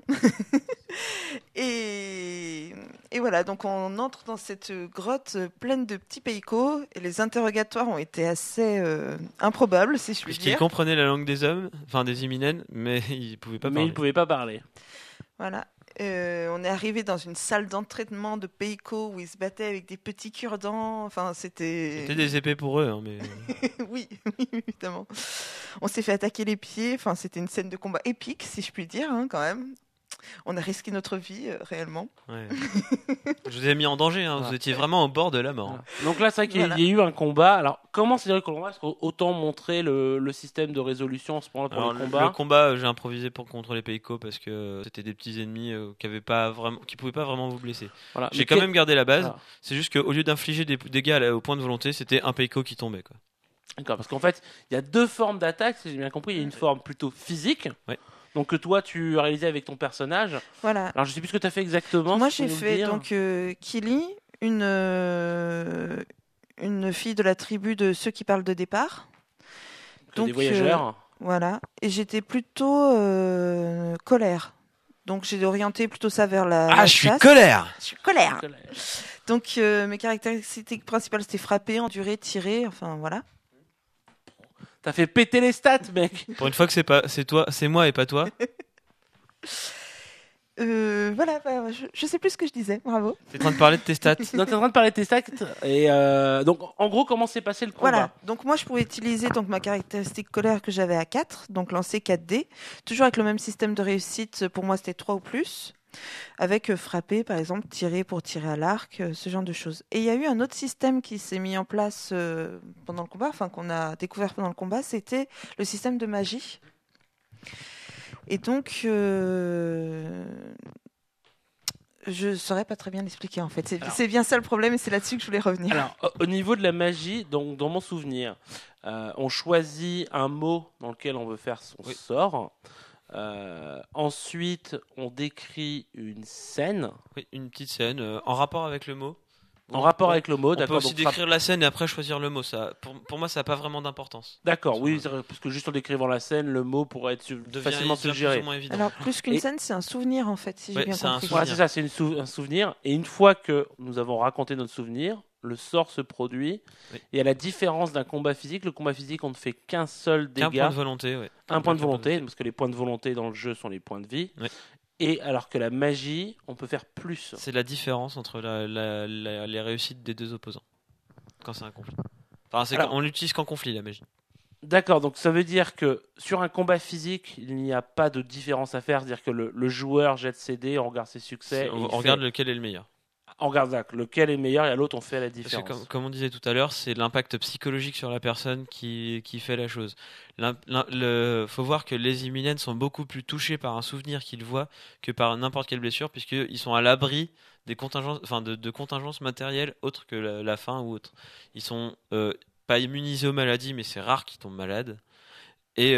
et voilà, donc on entre dans cette grotte pleine de petits Peiko et les interrogatoires ont été assez improbables, si je puis Puisqu'ils dire. comprenaient la langue des hommes, enfin des Iminen, mais ils pouvaient pas Mais parler. ils ne pouvaient pas parler. Voilà. On est arrivé dans une salle d'entraînement de Peiko où ils se battaient avec des petits cure-dents. Enfin, c'était. C'était des épées pour eux, hein, mais oui, oui, évidemment. On s'est fait attaquer les pieds. Enfin, c'était une scène de combat épique, si je puis dire, hein, quand même. On a risqué notre vie réellement. Ouais. Je vous ai mis en danger, hein. Vous étiez vraiment au bord de la mort. Voilà. Donc là, c'est vrai qu'il y a Voilà. eu un combat. Alors, comment c'est le combat? Parce qu'autant montrer le système de résolution en ce moment pour Alors, le le combat. combat, j'ai improvisé pour contrôler Peiko parce que c'était des petits ennemis qui pouvaient pas vraiment vous blesser. Voilà. J'ai Mais quand même gardé la base. Voilà. C'est juste qu'au lieu d'infliger des dégâts au point de volonté, c'était un Peiko qui tombait, quoi. D'accord, parce qu'en fait, il y a deux formes d'attaque, si j'ai bien compris. Il y a une forme plutôt physique, Ouais. donc que toi tu as réalisé avec ton personnage. Voilà. Alors je sais plus ce que tu as fait exactement. Moi, si tu j'ai peux nous fait dire. donc Kili, une fille de la tribu de ceux qui parlent de départ. Que des donc, voyageurs. Voilà. Et j'étais plutôt colère. Donc j'ai orienté plutôt ça vers la chasse. colère. Je suis colère. Donc mes caractéristiques principales c'était frapper, endurer, tirer, enfin voilà. T'as fait péter les stats, mec. Pour une fois que c'est moi et pas toi. Voilà, je sais plus ce que je disais, bravo. T'es en train de parler de tes stats. Donc t'es en train de parler de tes stats. Et donc en gros, comment s'est passé le combat? Voilà, donc moi je pouvais utiliser donc, ma caractéristique colère que j'avais à 4, donc lancer 4 dés, toujours avec le même système de réussite, pour moi c'était 3 ou plus, avec frapper par exemple, tirer pour tirer à l'arc, ce genre de choses. Et il y a eu un autre système qui s'est mis en place pendant le combat, enfin qu'on a découvert pendant le combat, c'était le système de magie. Et donc, je saurais pas très bien l'expliquer en fait. C'est bien ça le problème et c'est là-dessus que je voulais revenir. Alors, au niveau de la magie, donc dans mon souvenir, on choisit un mot dans lequel on veut faire son sort. Ensuite, on décrit une scène Oui, une petite scène en rapport avec le mot. en rapport avec le mot. On peut D'accord. aussi donc, décrire la scène et après choisir le mot. Ça, pour moi, ça n'a pas vraiment d'importance. D'accord, oui, c'est vrai, parce que juste en décrivant la scène, le mot pourrait être facilement Devient suggéré. plus ou moins évident. Alors, plus qu'une Et- scène, c'est un souvenir en fait, si j'ai Ouais, bien c'est un compris. Voilà, souvenir. c'est ça, c'est un souvenir. Et une fois que nous avons raconté notre souvenir, le sort se produit. Oui. Et à la différence d'un combat physique, le combat physique, on ne fait qu'un seul Qu'un dégât, point de volonté, ouais. un point de Qu'un volonté, parce que les points de volonté dans le jeu sont les points de vie. Oui. Et alors que la magie, on peut faire plus. C'est la différence entre les réussites des deux opposants quand c'est un conflit. Enfin, Alors- on l'utilise qu'en conflit, la magie. D'accord, donc ça veut dire que sur un combat physique, il n'y a pas de différence à faire, c'est-à-dire que le joueur jette ses dés, on regarde ses succès, et On il regarde fait- lequel est le meilleur. on regarde là, lequel est le meilleur et à l'autre on fait la Parce que différence. comme on disait tout à l'heure, c'est l'impact psychologique sur la personne qui fait la chose. Faut voir que les Imminents sont beaucoup plus touchés par un souvenir qu'ils voient que par n'importe quelle blessure, puisqu'ils sont à l'abri des contingences, enfin de contingences matérielles autres que la faim ou autre. Ils sont pas immunisés aux maladies, mais c'est rare qu'ils tombent malades. Et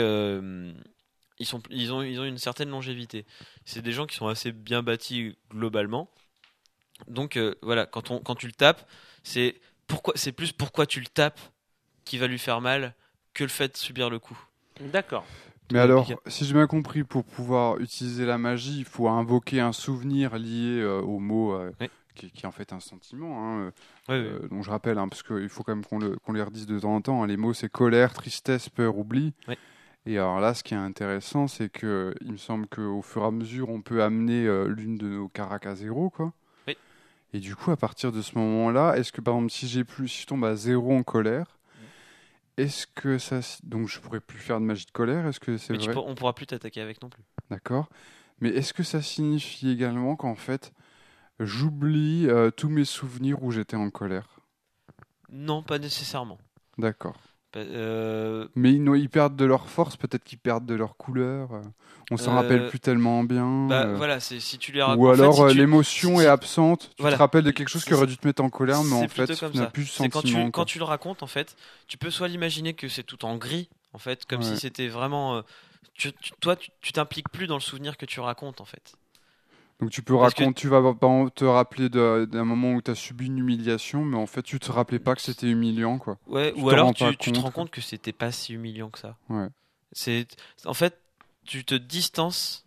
ils ont une certaine longévité. C'est des gens qui sont assez bien bâtis globalement. Donc voilà, quand tu le tapes, c'est plus pourquoi tu le tapes qui va lui faire mal que le fait de subir le coup. D'accord. Mais alors, si j'ai bien compris, pour pouvoir utiliser la magie, il faut invoquer un souvenir lié au mot Oui. qui est en fait un sentiment. Hein, Ouais, ouais. donc je rappelle, hein, parce qu'il faut quand même qu'on les redise de temps en temps. Hein, les mots, c'est colère, tristesse, peur, oubli. Oui. Et alors là, ce qui est intéressant, c'est que il me semble qu'au fur et à mesure, on peut amener l'une de nos caracs à 0, quoi. Oui. Et du coup, à partir de ce moment-là, est-ce que par exemple, si je tombe à 0 en colère, est-ce que ça, donc je pourrais plus faire de magie de colère? Est-ce que c'est Mais vrai? on pourra plus t'attaquer avec non plus. D'accord. Mais est-ce que ça signifie également qu'en fait, j'oublie tous mes souvenirs où j'étais en colère? Non, pas nécessairement. D'accord. Pas- Mais ils perdent de leur force, peut-être qu'ils perdent de leur couleur. On s'en rappelle plus tellement bien. Voilà, c'est si tu les Ou racontes. alors l'émotion si- est absente. Tu voilà. te rappelles de quelque chose qui aurait dû te mettre en colère, mais c'est en fait, plutôt comme tu n'as ça. plus de C'est sentiment. quand tu le racontes, en fait, tu peux soit l'imaginer que c'est tout en gris, en fait, comme Ouais. si c'était vraiment. Toi, tu t'impliques plus dans le souvenir que tu racontes, en fait. Donc tu peux Parce que- raconter, tu vas par exemple te rappeler d'un moment où tu as subi une humiliation, mais en fait, tu te rappelais pas que c'était humiliant, quoi. Ouais, Tu ou t'en alors rends pas tu te rends compte, compte que c'était pas si humiliant que ça. Ouais. En fait, tu te distancies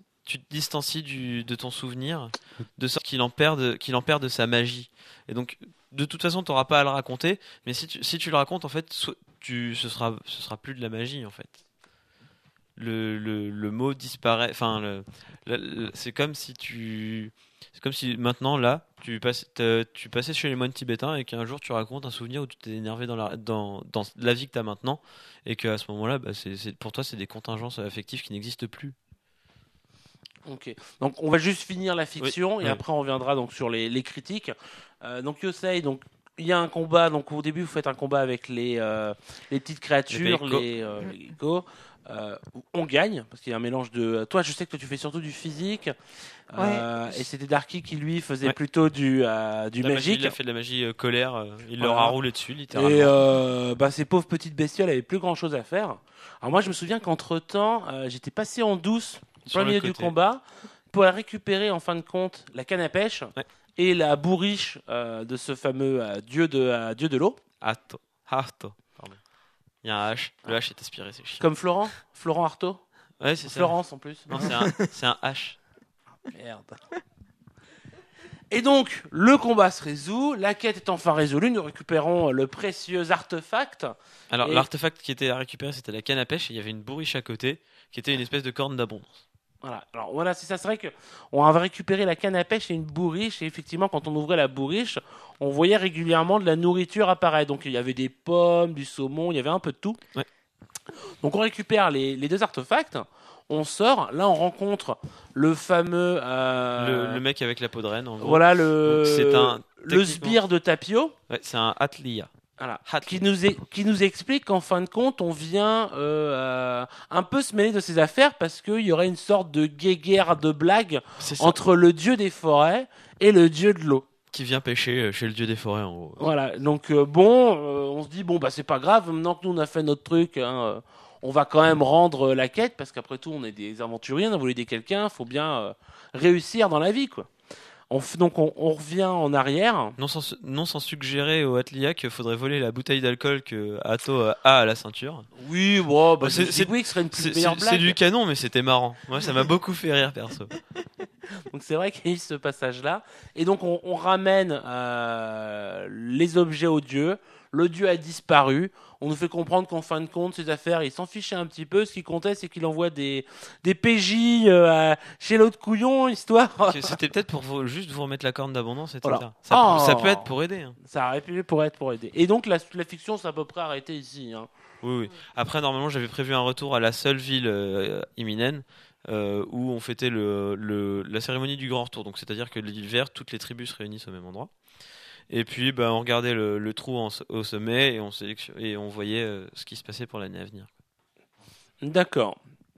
de ton souvenir, de sorte qu'il en perd de sa magie. Et donc, de toute façon, tu n'auras pas à le raconter, mais si tu le racontes, en fait, ce sera plus de la magie, en fait. Le mot disparaît. Enfin, c'est comme si maintenant, là, tu passais chez les moines tibétains et qu'un jour tu racontes un souvenir où tu t'es énervé dans la vie que tu as maintenant, et qu'à ce moment-là, pour toi, c'est des contingences affectives qui n'existent plus. Ok. Donc on va juste finir la fiction et Oui. après on reviendra donc sur les critiques. Donc Yosei, donc il y a un combat. Donc au début vous faites un combat avec les petites créatures, geckos. les geckos. On gagne parce qu'il y a un mélange de. Toi, je sais que toi, tu fais surtout du physique. Et c'était Darky qui lui faisait Ouais. plutôt du La magie, magique. il a fait de la magie colère. Il leur Voilà. a roulé dessus, littéralement. Et ces pauvres petites bestioles avaient plus grand chose à faire. Alors moi, je me souviens qu'entre temps, j'étais passé en douce, en Sur plein le milieu du côté. combat, pour récupérer en fin de compte la canne à pêche Ouais. et la bourriche de ce fameux dieu de l'eau. Arto. Pardon. Il y a un H. Le H est aspiré, c'est chiant. Comme Florent Artaud. Ouais, c'est ça. Florence en plus. Non, c'est un H. Merde. Et donc, le combat se résout, la quête est enfin résolue, nous récupérons le précieux artefact. Alors, Et- l'artefact qui était à récupérer, c'était la canne à pêche et il y avait une bourriche à côté qui était une espèce de corne d'abondance. Voilà, alors voilà, c'est ça, c'est vrai qu'on avait récupéré la canne à pêche et une bourriche, et effectivement, quand on ouvrait la bourriche, on voyait régulièrement de la nourriture apparaître. Donc il y avait des pommes, du saumon, il y avait un peu de tout. Ouais. Donc on récupère les deux artefacts, on sort, là on rencontre le fameux... Le mec avec la peau de reine, en gros. Voilà, Donc, c'est un- le techniquement- sbire de Tapio. Ouais, c'est un Atlia. Voilà. Hat. Qui nous explique qu'en fin de compte, on vient un peu se mêler de ses affaires parce qu'il y aurait une sorte de guéguerre de blague C'est ça. entre le dieu des forêts et le dieu de l'eau. Qui vient pêcher chez le dieu des forêts, en gros. Voilà, donc on se dit, bon, bah c'est pas grave, maintenant que nous on a fait notre truc, hein, on va quand même rendre la quête parce qu'après tout, on est des aventuriers, on a voulu aider quelqu'un, faut bien réussir dans la vie, quoi. Donc on revient en arrière. Non sans suggérer au Atlia qu'il faudrait voler la bouteille d'alcool que Atto a à la ceinture. Oui, bon, bah, C'est- c'est oui que ce serait une plus C'est meilleure blague. du canon, mais c'était marrant. Moi, ça m'a beaucoup fait rire, perso. Donc c'est vrai qu'il y a eu ce passage-là. Et donc on ramène les objets au dieu. Le dieu a disparu. On nous fait comprendre qu'en fin de compte, ces affaires, il s'en fichait un petit peu. Ce qui comptait, c'est qu'il envoie des PJ chez l'autre couillon, histoire. C'était peut-être pour juste vous remettre la corne d'abondance, etc. Voilà. Ça Oh. peut être pour aider. Hein. Ça aurait pu pour aider. Et donc la fiction, c'est à peu près arrêté ici. Hein. Oui. Après, normalement, j'avais prévu un retour à la seule ville Iminen où on fêtait la cérémonie du grand retour. Donc, c'est-à-dire que l'hiver, toutes les tribus se réunissent au même endroit. Et puis, on regardait le trou au sommet et on voyait ce qui se passait pour l'année à venir. D'accord.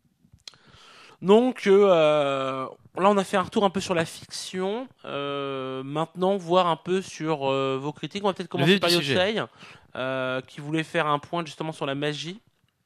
Donc là, on a fait un retour un peu sur la fiction. Maintenant, voir un peu sur vos critiques. On va peut-être commencer vif par du sujet. Yosei, qui voulait faire un point justement sur la magie.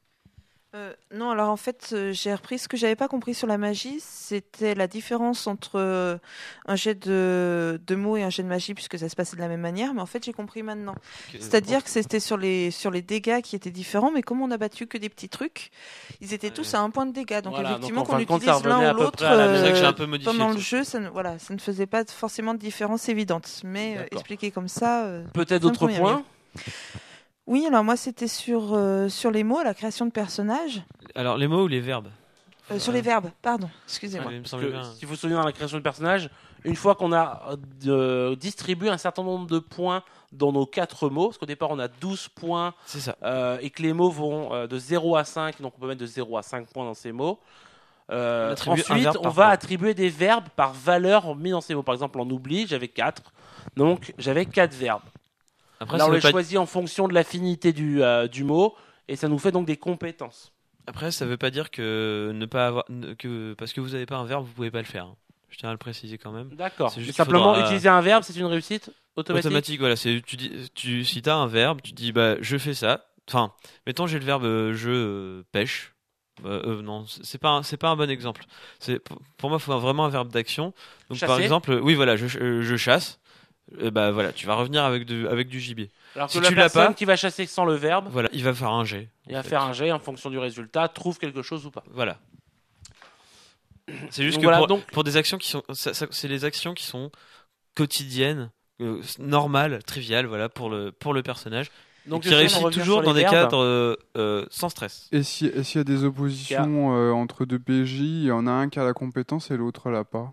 Non, alors en fait, j'ai repris ce que j'avais pas compris sur la magie, c'était la différence entre un jet de mots et un jet de magie, puisque ça se passait de la même manière, mais en fait, j'ai compris maintenant. C'est-à-dire que c'était sur les dégâts qui étaient différents, mais comme on a battu que des petits trucs, ils étaient tous à un point de dégâts. Donc Voilà, effectivement, donc en fin qu'on de compte, ça utilise revenait l'un à ou peu l'autre près à la même- C'est vrai que j'ai un peu modifié pendant le le truc. jeu, ça ne faisait pas forcément de différence évidente. Mais D'accord. expliqué comme ça... Peut-être Ça me d'autres convient points. Oui, alors moi, c'était sur les mots, la création de personnages. Alors, les mots ou les verbes Sur les verbes, pardon, excusez-moi. Ouais, il me Parce semblait que, bien. si vous vous souvenez dans la création de personnages, une fois qu'on a distribué un certain nombre de points dans nos 4 mots, parce qu'au départ on a 12 points C'est ça. et que les mots vont de 0 à 5, donc on peut mettre de 0 à 5 points dans ces mots. attribue un Ensuite, verbe on par va point. attribuer des verbes par valeur mis dans ces mots. Par exemple, en oubli, j'avais 4, donc j'avais 4 verbes. Après, Là, ça on veut les pas choisit en fonction de l'affinité du mot, et ça nous fait donc des compétences. Après, ça veut pas dire que ne pas avoir que parce que vous n'avez pas un verbe, vous pouvez pas le faire. Hein. Je tiens à le préciser quand même. D'accord. C'est juste Simplement, qu'il faudra- utiliser un verbe, c'est une réussite automatique. Automatique, voilà. Si t'as un verbe, tu dis je fais ça. Enfin, mettons j'ai le verbe je pêche. Non, c'est pas un bon exemple. Pour moi, il faut vraiment un verbe d'action. Donc par Chasser. exemple, oui voilà, je chasse. Voilà, tu vas revenir avec du gibier. Alors que Si la tu l'as personne pas- qui va chasser sans le verbe, Voilà, il va faire un jet. il en va fait. faire un jet en fonction du résultat, trouve quelque chose ou pas. Voilà. C'est juste Donc que voilà, donc- pour des actions qui sont, c'est les actions qui sont quotidiennes, normales, triviales, voilà, pour le personnage, Donc qui je sais, on réussit revient toujours sur dans les des verbes. cadres sans stress. Et s'il y a des oppositions entre deux PJ, il y en a un qui a la compétence et l'autre l'a pas.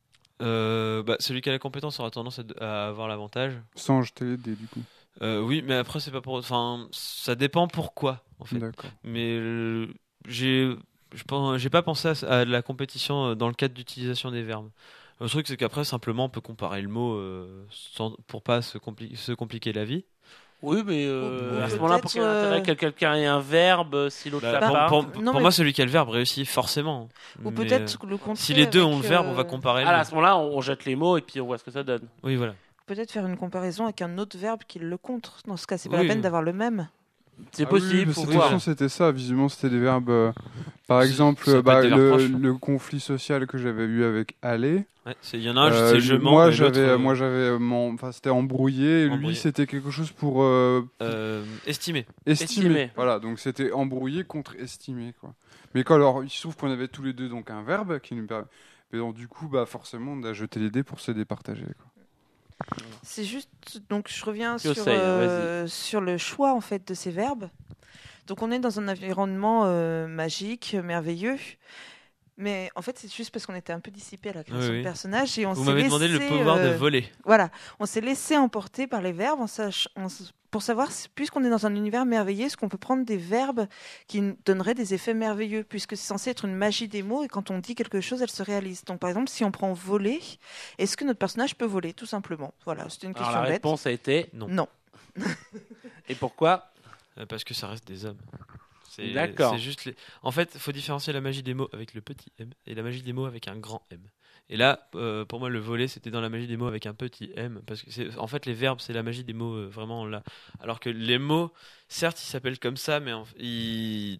Celui qui a la compétence aura tendance à avoir l'avantage. Sans jeter les dés, du coup. Oui, mais après c'est pas pour, enfin, ça dépend pourquoi en fait. D'accord. Mais j'ai pas pensé à la compétition dans le cadre d'utilisation des verbes. Le truc, c'est qu'après, simplement, on peut comparer le mot pour pas se compliquer la vie. Oui, mais Ou à ce moment-là, peut-être, pour quel intérêt que quelqu'un ait un verbe si l'autre Bah, l'a pas? pour Non, mais- moi, celui qui a le verbe réussit forcément. Ou Mais, peut-être le contraire. si les deux ont le avec, verbe, on va comparer le Ah, là, mot. à ce moment-là, on jette les mots et puis on voit ce que ça donne. Oui, voilà. Peut-être faire une comparaison avec un autre verbe qui le contre. Dans ce cas, c'est pas Oui. la peine d'avoir le même. C'est Ah oui, possible, parce faut que de toute voir. façon, c'était ça. Visiblement, c'était des verbes. Par Ça exemple, peut être des verbes proches. le conflit social que j'avais eu avec aller. Ouais, il y en a un, c'est je mens. moi, et l'autre, j'avais, enfin, c'était embrouillé. Et lui, Embrouillé. c'était quelque chose pour estimé. estimer. Voilà, donc c'était embrouillé contre estimé, quoi. Mais alors, il se trouve qu'on avait tous les deux donc un verbe qui nous permet. Mais donc, du coup, bah, forcément, on a jeté les dés pour se départager, quoi. C'est juste, donc je reviens Je sur, sais, vas-y. sur le choix en fait de ces verbes. Donc on est dans un environnement magique, merveilleux, mais en fait c'est juste parce qu'on était un peu dissipé à la création Oui. de personnages et on Vous s'est m'avez demandé le laissé, pouvoir de voler. Voilà, on s'est laissé emporter par les verbes pour savoir, puisqu'on est dans un univers merveilleux, est-ce qu'on peut prendre des verbes qui nous donneraient des effets merveilleux, puisque c'est censé être une magie des mots, et quand on dit quelque chose, elle se réalise. Donc par exemple, si on prend voler, est-ce que notre personnage peut voler, tout simplement? Voilà, c'était une Alors question la bête. réponse a été Non. Non. et pourquoi? Parce que ça reste des hommes. D'accord. C'est juste En fait, il faut différencier la magie des mots avec le petit m et la magie des mots avec un grand M. Et là, pour moi, le volet, c'était dans la magie des mots avec un petit m. Parce que en fait, les verbes, c'est la magie des mots vraiment là. Alors que les mots, certes, ils s'appellent comme ça, mais ils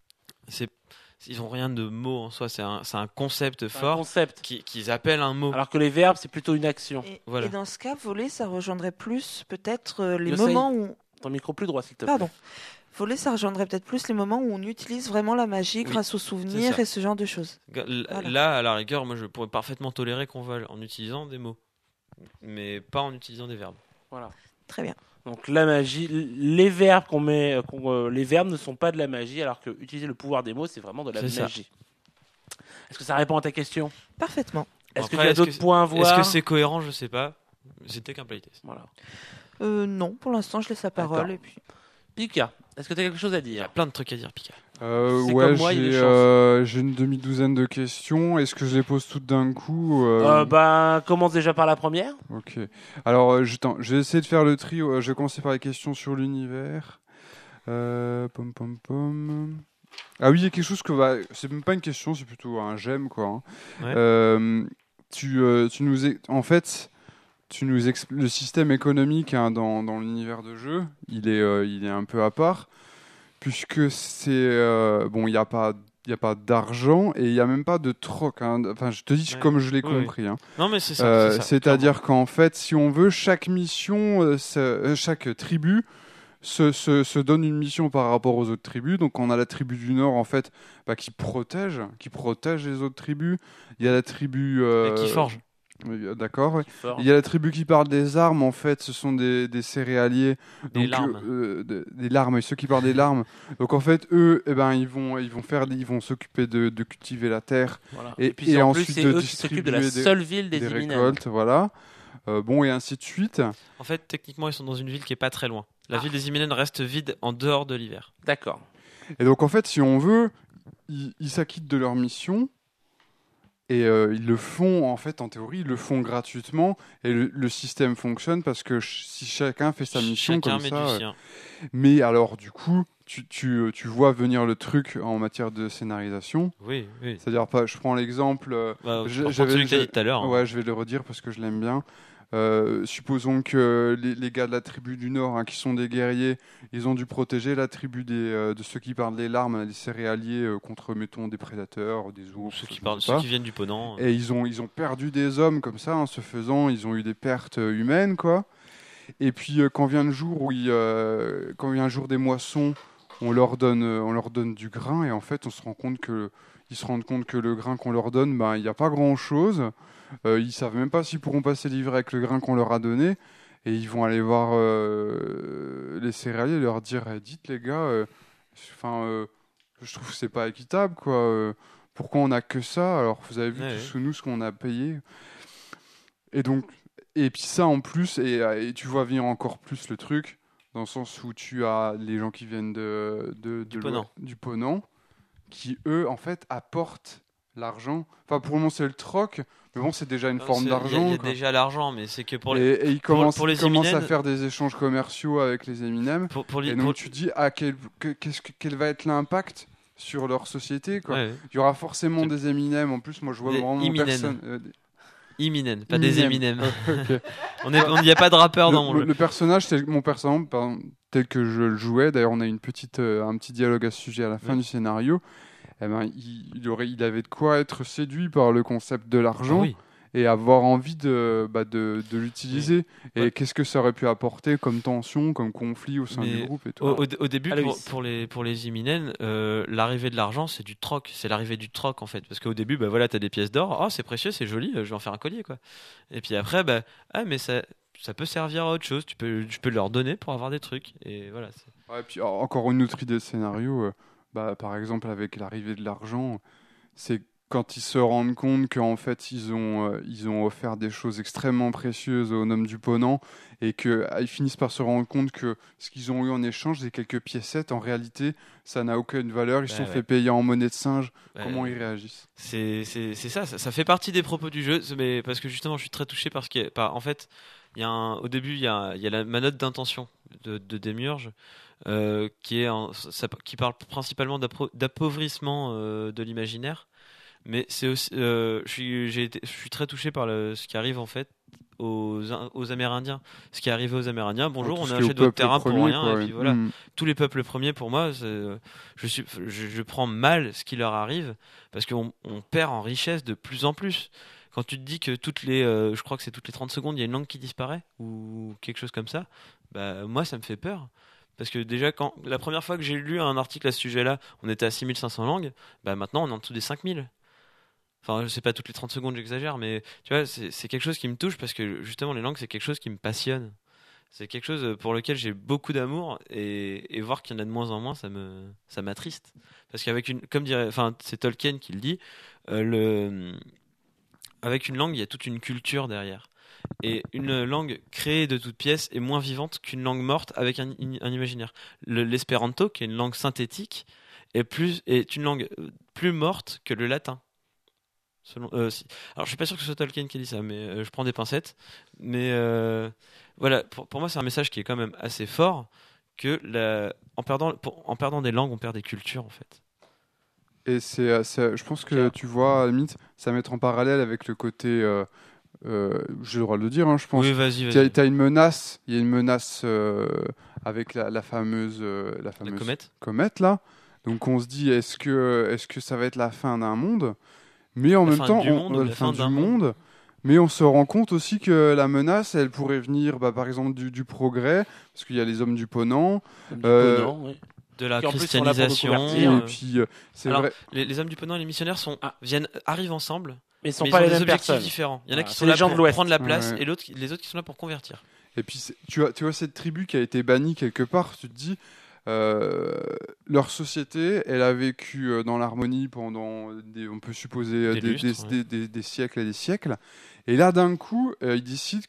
ont rien de mots en soi. C'est un concept C'est un fort concept. qu'ils appellent un mot. Alors que les verbes, c'est plutôt une action. Voilà. Et dans ce cas, voler, ça rejoindrait plus peut-être les Yossei. moments où... Ton micro plus droit, s'il te plaît. Pardon. Voler, ça rejoindrait peut-être plus les moments où on utilise vraiment la magie Oui, grâce aux c'est souvenirs ça. et ce genre de choses. Voilà. Là, à la rigueur, moi, je pourrais parfaitement tolérer qu'on vole en utilisant des mots. Mais pas en utilisant des verbes. Voilà. Très bien. Donc la magie, les verbes les verbes ne sont pas de la magie, alors que utiliser le pouvoir des mots, c'est vraiment de la C'est ça. magie. Est-ce que ça répond à ta question? Parfaitement. Est-ce que Après, tu as est-ce d'autres que- points à Est-ce voir? que c'est cohérent? Je sais pas. C'était qu'un playtest. Voilà. Non, pour l'instant, je laisse la parole. D'accord. Et puis... Pika, est-ce que tu as quelque chose à Il y a dire? plein de trucs à dire, Pika. C'est Ouais, comme moi, il y a des j'ai une demi-douzaine de questions. Est-ce que je les pose toutes d'un coup Commence déjà par la première. Ok. Alors, je vais essayer de faire le tri. Je vais commencer par les questions sur l'univers. Pom pom pom. Ah oui, il y a quelque chose c'est même pas une question, c'est plutôt un j'aime, quoi. Hein. Ouais. En fait, le système économique hein, dans l'univers de jeu, il est un peu à part, puisque bon, il n'y a pas d'argent et il n'y a même pas de troc. Hein. Enfin, je te dis Ouais. comme je l'ai Oui, oui. compris. Hein. Non, mais c'est ça. C'est-à-dire qu'en fait, si on veut, chaque mission, chaque tribu se donne une mission par rapport aux autres tribus. Donc, on a la tribu du Nord, en fait, qui protège les autres tribus. Il y a la tribu... Qui forge. D'accord. Ouais. Fort. Il y a la tribu qui parle des armes, en fait, ce sont des céréaliers. Des Donc, larmes. des larmes, et ceux qui parlent des larmes. Donc, en fait, eux, ils vont s'occuper de cultiver la terre. Voilà. Et puis en plus, ensuite c'est de eux qui s'occupent de la distribuer seule ville des des Imminènes. récoltes, voilà. Bon, et ainsi de suite. En fait, techniquement, ils sont dans une ville qui est pas très loin. La Ah. ville des Imminènes reste vide en dehors de l'hiver. D'accord. Et donc, en fait, si on veut, ils s'acquittent de leur mission. Et ils le font, en fait, en théorie, ils le font gratuitement. Et le système fonctionne parce que si chacun fait sa mission Chacun comme met ça. du sien. Mais alors, du coup, tu vois venir le truc en matière de scénarisation. Oui. C'est-à-dire, je prends l'exemple. Je reprends celui que tu as dit tout à l'heure. hein. Ouais, je vais le redire parce que je l'aime bien. Supposons que les gars de la tribu du Nord, hein, qui sont des guerriers, ils ont dû protéger la tribu de ceux qui parlent des larmes, des céréaliers, contre, mettons, des prédateurs, des ours. Ceux qui, je sais pas. viennent du Ponant. Et ils ont perdu des hommes comme ça, en se faisant, ils ont eu des pertes humaines, quoi. Et puis quand vient le jour quand vient le jour des moissons, on leur donne du grain, et en fait, ils se rendent compte que le grain qu'on leur donne, il n'y a pas grand-chose. Ils savent même pas s'ils pourront passer l'hiver avec le grain qu'on leur a donné, et ils vont aller voir les céréaliers et leur dire dites les gars, je trouve que c'est pas équitable, quoi. Pourquoi on a que ça alors vous avez vu Ouais, tout ouais. sous nous ce qu'on a payé. Et puis ça en plus, et tu vois venir encore plus le truc, dans le sens où tu as les gens qui viennent Du Ponant. du Ponant, qui eux, en fait, apportent l'argent. Enfin, pour le moment, c'est le troc, mais bon, c'est déjà une forme Il y a d'argent. quoi. déjà l'argent, mais c'est que pour les, Et ils commencent, pour les ils commencent à Eminem- faire des échanges commerciaux avec les Eminem. pour les, Et donc, tu dis, quel va être l'impact sur leur société, quoi. ouais, Il y aura forcément C'est- des Eminem. En plus, moi, je vois Des vraiment Eminem. personne. Eminem, pas des Eminem. Ok. On n'y a pas de rappeur dans mon jeu. Le personnage, mon personnage, tel que je le jouais, d'ailleurs, on a un petit dialogue à ce sujet à la fin Oui. du scénario. Eh ben, il avait de quoi être séduit par le concept de l'argent. Oui. Et avoir envie de l'utiliser. Et Ouais. qu'est-ce que ça aurait pu apporter comme tension, comme conflit au sein Mais du groupe et tout. Au début, Aloïs. pour les Eminem, l'arrivée de l'argent, c'est du troc. C'est l'arrivée du troc, en fait. Parce qu'au début, bah, voilà, t'as des pièces d'or. Oh, c'est précieux, c'est joli, je vais en faire un collier, quoi. Et puis après, bah, mais ça peut servir à autre chose. Tu peux leur donner pour avoir des trucs. Et voilà. Ouais, puis encore une autre idée de scénario, par exemple avec l'arrivée de l'argent, c'est quand ils se rendent compte qu'en fait ils ont offert des choses extrêmement précieuses au homme du Ponant et qu'ils finissent par se rendre compte que ce qu'ils ont eu en échange, c'est quelques piécettes, en réalité ça n'a aucune valeur, ils se sont Ouais. fait payer en monnaie de singe, Ouais. comment ils réagissent? C'est ça fait partie des propos du jeu, mais parce que justement je suis très touché en fait, au début il y a ma note d'intention de Demiurge qui parle principalement d'appauvrissement de l'imaginaire, mais c'est aussi je suis très touché par ce qui arrive en fait aux Amérindiens. Ce qui est arrivé aux Amérindiens, bonjour, Tout on ce qui est achète au votre peuple terrain pour premier, rien, quoi, et ouais. puis voilà. Mm. Tous les peuples premiers, pour moi, je prends mal ce qui leur arrive parce qu'on perd en richesse de plus en plus. Quand tu te dis que je crois que c'est toutes les 30 secondes, il y a une langue qui disparaît ou quelque chose comme ça, bah, moi, ça me fait peur. Parce que déjà, la première fois que j'ai lu un article à ce sujet-là, on était à 6500 langues, bah maintenant on est en dessous des 5000. Enfin, je sais pas toutes les 30 secondes, j'exagère, mais tu vois, c'est quelque chose qui me touche parce que justement, les langues, c'est quelque chose qui me passionne. C'est quelque chose pour lequel j'ai beaucoup d'amour et voir qu'il y en a de moins en moins, ça m'attriste. Parce qu'avec c'est Tolkien qui le dit, avec une langue, il y a toute une culture derrière. Et une langue créée de toutes pièces est moins vivante qu'une langue morte avec un imaginaire. L'espéranto, qui est une langue synthétique, est une langue plus morte que le latin. Alors, je suis pas sûr que ce soit Tolkien qui dit ça, mais je prends des pincettes. Mais voilà, pour moi, c'est un message qui est quand même assez fort que en perdant des langues, on perd des cultures en fait. Et je pense que tu vois, à la limite, ça mettre en parallèle avec le côté, j'ai le droit de le dire, hein, je pense. Oui, vas-y. T'as une menace, il y a une menace avec la fameuse La comète. comète là. Donc on se dit, est-ce que ça va être la fin d'un monde? Mais en La même fin temps, du monde ou la la fin fin du d'un monde. Mais on se rend compte aussi que la menace, elle pourrait venir, par exemple, du progrès, parce qu'il y a les hommes du Ponant. Ponant, oui. De la Qui, en plus, sont là pour nous christianisation. convertir. Et puis, c'est Alors, vrai. les hommes du Ponant et les missionnaires arrivent ensemble. Mais ils sont Mais pas ils ont les des mêmes objectifs personnes. différents. Il y en a Voilà, qui c'est sont les là gens pour de l'Ouest. prendre la place Ouais. et les autres qui sont là pour convertir. Et puis, tu vois cette tribu qui a été bannie quelque part, tu te dis, leur société, elle a vécu dans l'harmonie pendant, on peut supposer, Des lustres, des siècles et des siècles. Et là, d'un coup, ils décident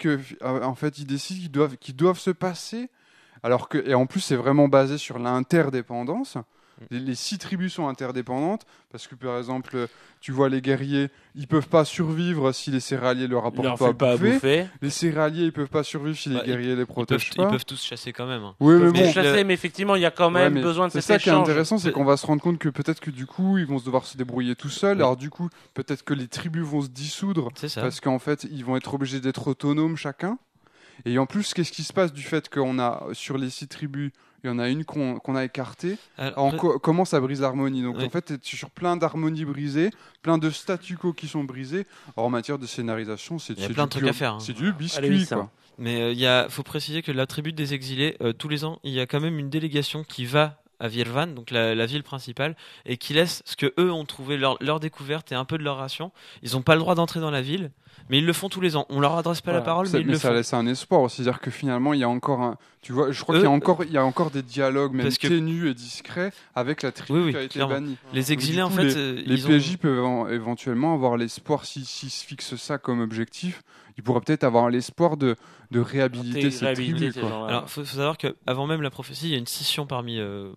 qu'ils doivent se passer. Et en plus, c'est vraiment basé sur l'interdépendance. Les 6 tribus sont interdépendantes parce que, par exemple, tu vois les guerriers, ils peuvent pas survivre si les céréaliers leur Ils leur apportent font pas à bouffer. Les céréaliers, ils peuvent pas survivre si les Bah, guerriers les protègent pas. Ils peuvent tous chasser quand même. Hein. Oui, mais Ils bon. peuvent chasser, mais effectivement, il y a quand même Ouais, mais besoin de c'est cet ça qui est échange. intéressant, c'est qu'on va se rendre compte que peut-être que du coup, ils vont se devoir se débrouiller tout seuls. Oui. Alors du coup, peut-être que les tribus vont se dissoudre C'est ça. parce qu'en fait, ils vont être obligés d'être autonomes chacun. Et en plus, qu'est-ce qui se passe du fait qu'on a sur les 6 tribus, il y en a une qu'on a écartée. Alors, Comment ça brise l'harmonie? Donc Oui. en fait, tu es sur plein d'harmonies brisées, plein de statu quo qui sont brisés. Alors, en matière de scénarisation, Il y a plein de trucs à faire, hein. C'est du biscuit, Allez, ça. quoi. Mais faut préciser que la tribu des exilés, tous les ans, il y a quand même une délégation qui va à Virvan, donc la ville principale, et qui laisse ce que eux ont trouvé leur découverte et un peu de leur ration. Ils n'ont pas le droit d'entrer dans la ville, mais ils le font tous les ans. On leur adresse pas la Voilà. parole, mais ils Mais le ça font. laisse un espoir. C'est-à-dire que finalement, il y a encore un. Tu vois, je crois qu'il y a encore des dialogues, même parce que- ténus et discrets, avec la tribu Oui, qui a été clairement. bannie. Les exilés, Donc, en du coup, fait, les ils ont... PJ peuvent éventuellement avoir l'espoir, s'ils se fixent ça comme objectif, ils pourraient peut-être avoir l'espoir de réhabiliter ces Réhabiliter tribus. ces Quoi. gens-là. Alors, faut savoir qu'avant même la prophétie, il y a une scission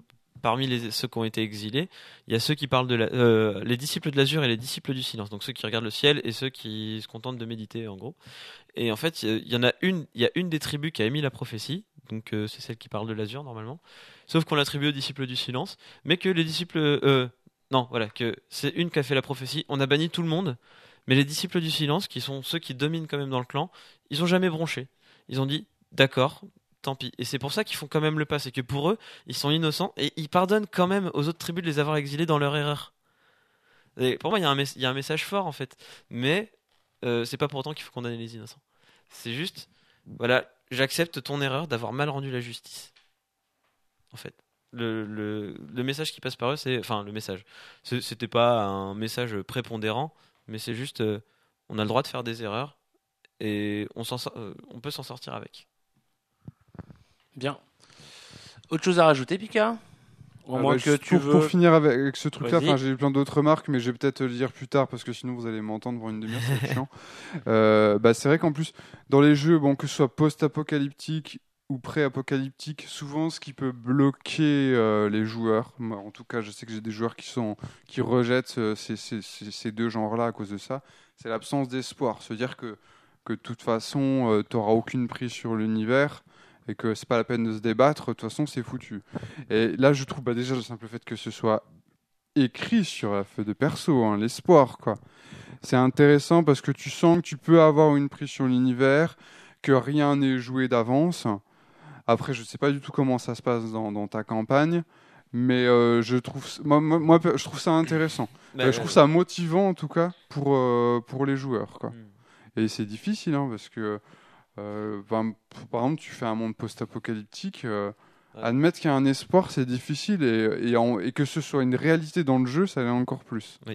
parmi ceux qui ont été exilés, il y a ceux qui parlent les disciples de l'azur et les disciples du silence, donc ceux qui regardent le ciel et ceux qui se contentent de méditer en gros. Et en fait, il y a une des tribus qui a émis la prophétie, donc c'est celle qui parle de l'azur normalement, sauf qu'on l'attribue aux disciples du silence, mais que les disciples non, voilà, que c'est une qui a fait la prophétie, on a banni tout le monde, mais les disciples du silence, qui sont ceux qui dominent quand même dans le clan, ils ont jamais bronché. Ils ont dit d'accord, tant pis. Et c'est pour ça qu'ils font quand même le pas, c'est que pour eux, ils sont innocents et ils pardonnent quand même aux autres tribus de les avoir exilés dans leur erreur. Et pour moi, il y a un message fort en fait, mais c'est pas pour autant qu'il faut condamner les innocents. C'est juste, voilà, j'accepte ton erreur d'avoir mal rendu la justice. En fait, le message qui passe par eux, enfin le message, c'était pas un message prépondérant, mais c'est juste, on a le droit de faire des erreurs et on peut s'en sortir avec. Bien. Autre chose à rajouter, Pika? Au moins que tu veux. Pour finir avec ce truc-là, Vas-y. j'ai plein d'autres remarques, mais je vais peut-être le dire plus tard parce que sinon vous allez m'entendre pour une demi-heure, c'est chiant. C'est vrai qu'en plus, dans les jeux, que ce soit post-apocalyptique ou pré-apocalyptique, souvent ce qui peut bloquer les joueurs, moi, en tout cas je sais que j'ai des joueurs qui rejettent ces deux genres-là à cause de ça, c'est l'absence d'espoir. Se dire que de toute façon, tu n'auras aucune prise sur l'univers et que c'est pas la peine de se débattre, de toute façon c'est foutu. Et là je trouve déjà le simple fait que ce soit écrit sur la feuille de perso, hein, l'espoir quoi. C'est intéressant parce que tu sens que tu peux avoir une prise sur l'univers, que rien n'est joué d'avance. Après je sais pas du tout comment ça se passe dans ta campagne, mais je trouve je trouve ça intéressant. Je trouve ça motivant en tout cas pour les joueurs quoi. Et c'est difficile hein, parce que par exemple, tu fais un monde post-apocalyptique, admettre qu'il y a un espoir, c'est difficile, et que ce soit une réalité dans le jeu, ça l'est encore plus. Oui.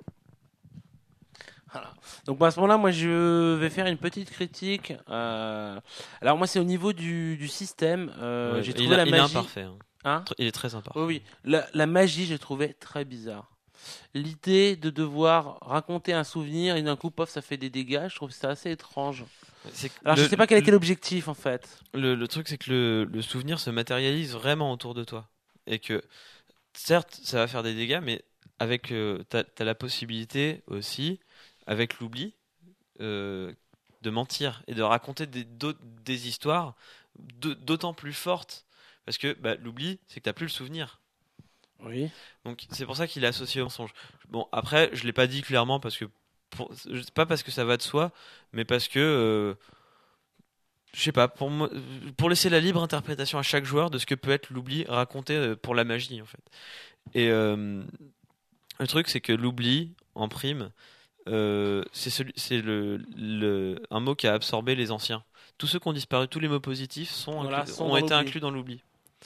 Voilà. Donc à ce moment-là, moi je vais faire une petite critique. Alors moi c'est au niveau du système. J'ai trouvé la il est magie. imparfait. Hein? Il est très imparfait. Oui, oui. La magie, j'ai trouvé très bizarre. L'idée de devoir raconter un souvenir et d'un coup, pof, ça fait des dégâts, je trouve ça assez étrange. Alors je sais pas quel était l'objectif en fait. Le truc c'est que le souvenir se matérialise vraiment autour de toi. Et que certes ça va faire des dégâts, mais avec t'as la possibilité aussi, avec l'oubli, de mentir et de raconter des histoires d'autant plus fortes. Parce que l'oubli, c'est que t'as plus le souvenir. Oui. Donc c'est pour ça qu'il est associé au mensonge. Bon, après, je l'ai pas dit clairement parce que pas parce que ça va de soi, mais parce que je sais pas, pour laisser la libre interprétation à chaque joueur de ce que peut être l'oubli raconté pour la magie en fait. Et le truc c'est que l'oubli en prime, c'est un mot qui a absorbé les anciens. Tous ceux qui ont disparu, tous les mots positifs ont été inclus dans l'oubli.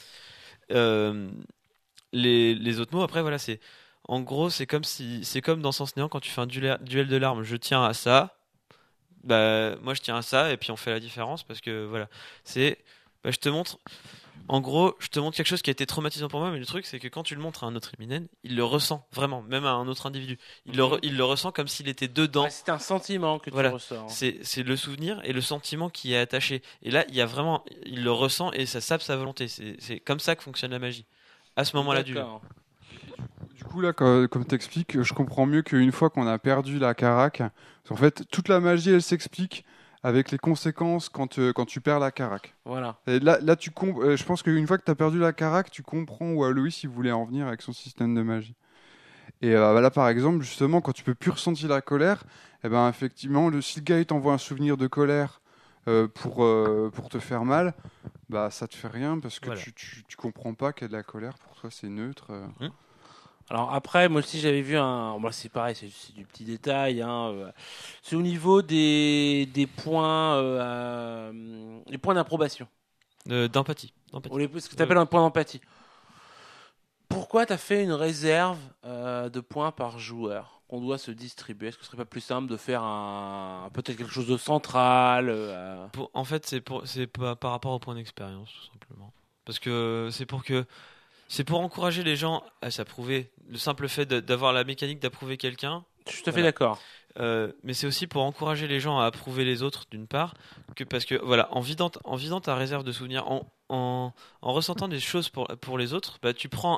Les autres mots, après, voilà, en gros, c'est comme dans Sens Néant quand tu fais un duel de larmes. Je tiens à ça, moi je tiens à ça, et puis on fait la différence parce que voilà, je te montre. En gros, je te montre quelque chose qui a été traumatisant pour moi, mais le truc, c'est que quand tu le montres à un autre Iminen, il le ressent vraiment, même à un autre individu. Il le ressent comme s'il était dedans. Ouais, c'est un sentiment que tu ressens. C'est le souvenir et le sentiment qui est attaché. Et là, il le ressent et ça sape sa volonté. C'est comme ça que fonctionne la magie. À ce moment-là du jeu. Du coup, là, comme tu expliques, je comprends mieux qu'une fois qu'on a perdu la carac, en fait, toute la magie, elle s'explique avec les conséquences quand tu perds la carac. Voilà. Et là je pense qu'une fois que tu as perdu la carac, tu comprends où Aloïs il voulait en venir avec son système de magie. Et là, par exemple, justement, quand tu peux plus ressentir la colère, effectivement, si le gars il t'envoie un souvenir de colère pour te faire mal, ça te fait rien parce que tu comprends pas qu'il y a de la colère. Pour toi, c'est neutre. Alors après, moi aussi j'avais vu c'est pareil, c'est du petit détail. C'est au niveau des points, les points d'approbation. D'empathie. Ce que tu appelles un point d'empathie. Pourquoi tu as fait une réserve de points par joueur qu'on doit se distribuer? Est-ce que ce serait pas plus simple de faire peut-être quelque chose de central En fait, c'est par rapport au point d'expérience, tout simplement. Parce que c'est pour encourager les gens à s'approuver. Le simple fait d'avoir la mécanique d'approuver quelqu'un. Je suis tout à fait d'accord. Mais c'est aussi pour encourager les gens à approuver les autres, d'une part, parce que voilà, en vidant ta réserve de souvenirs, en ressentant des choses pour les autres, bah,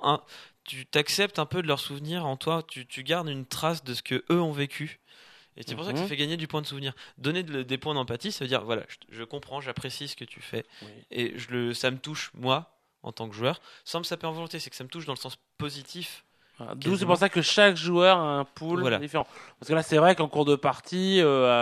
tu t'acceptes un peu de leurs souvenirs en toi, tu gardes une trace de ce que eux ont vécu. Et c'est pour ça que ça fait gagner du point de souvenir. Donner des points d'empathie, ça veut dire, voilà, je comprends, j'apprécie ce que tu fais. Oui. Et ça me touche, moi, en tant que joueur, sans me saper en volonté. C'est que ça me touche dans le sens positif. Voilà. D'où c'est pour ça que chaque joueur a un pool différent. Parce que là, c'est vrai qu'en cours de partie,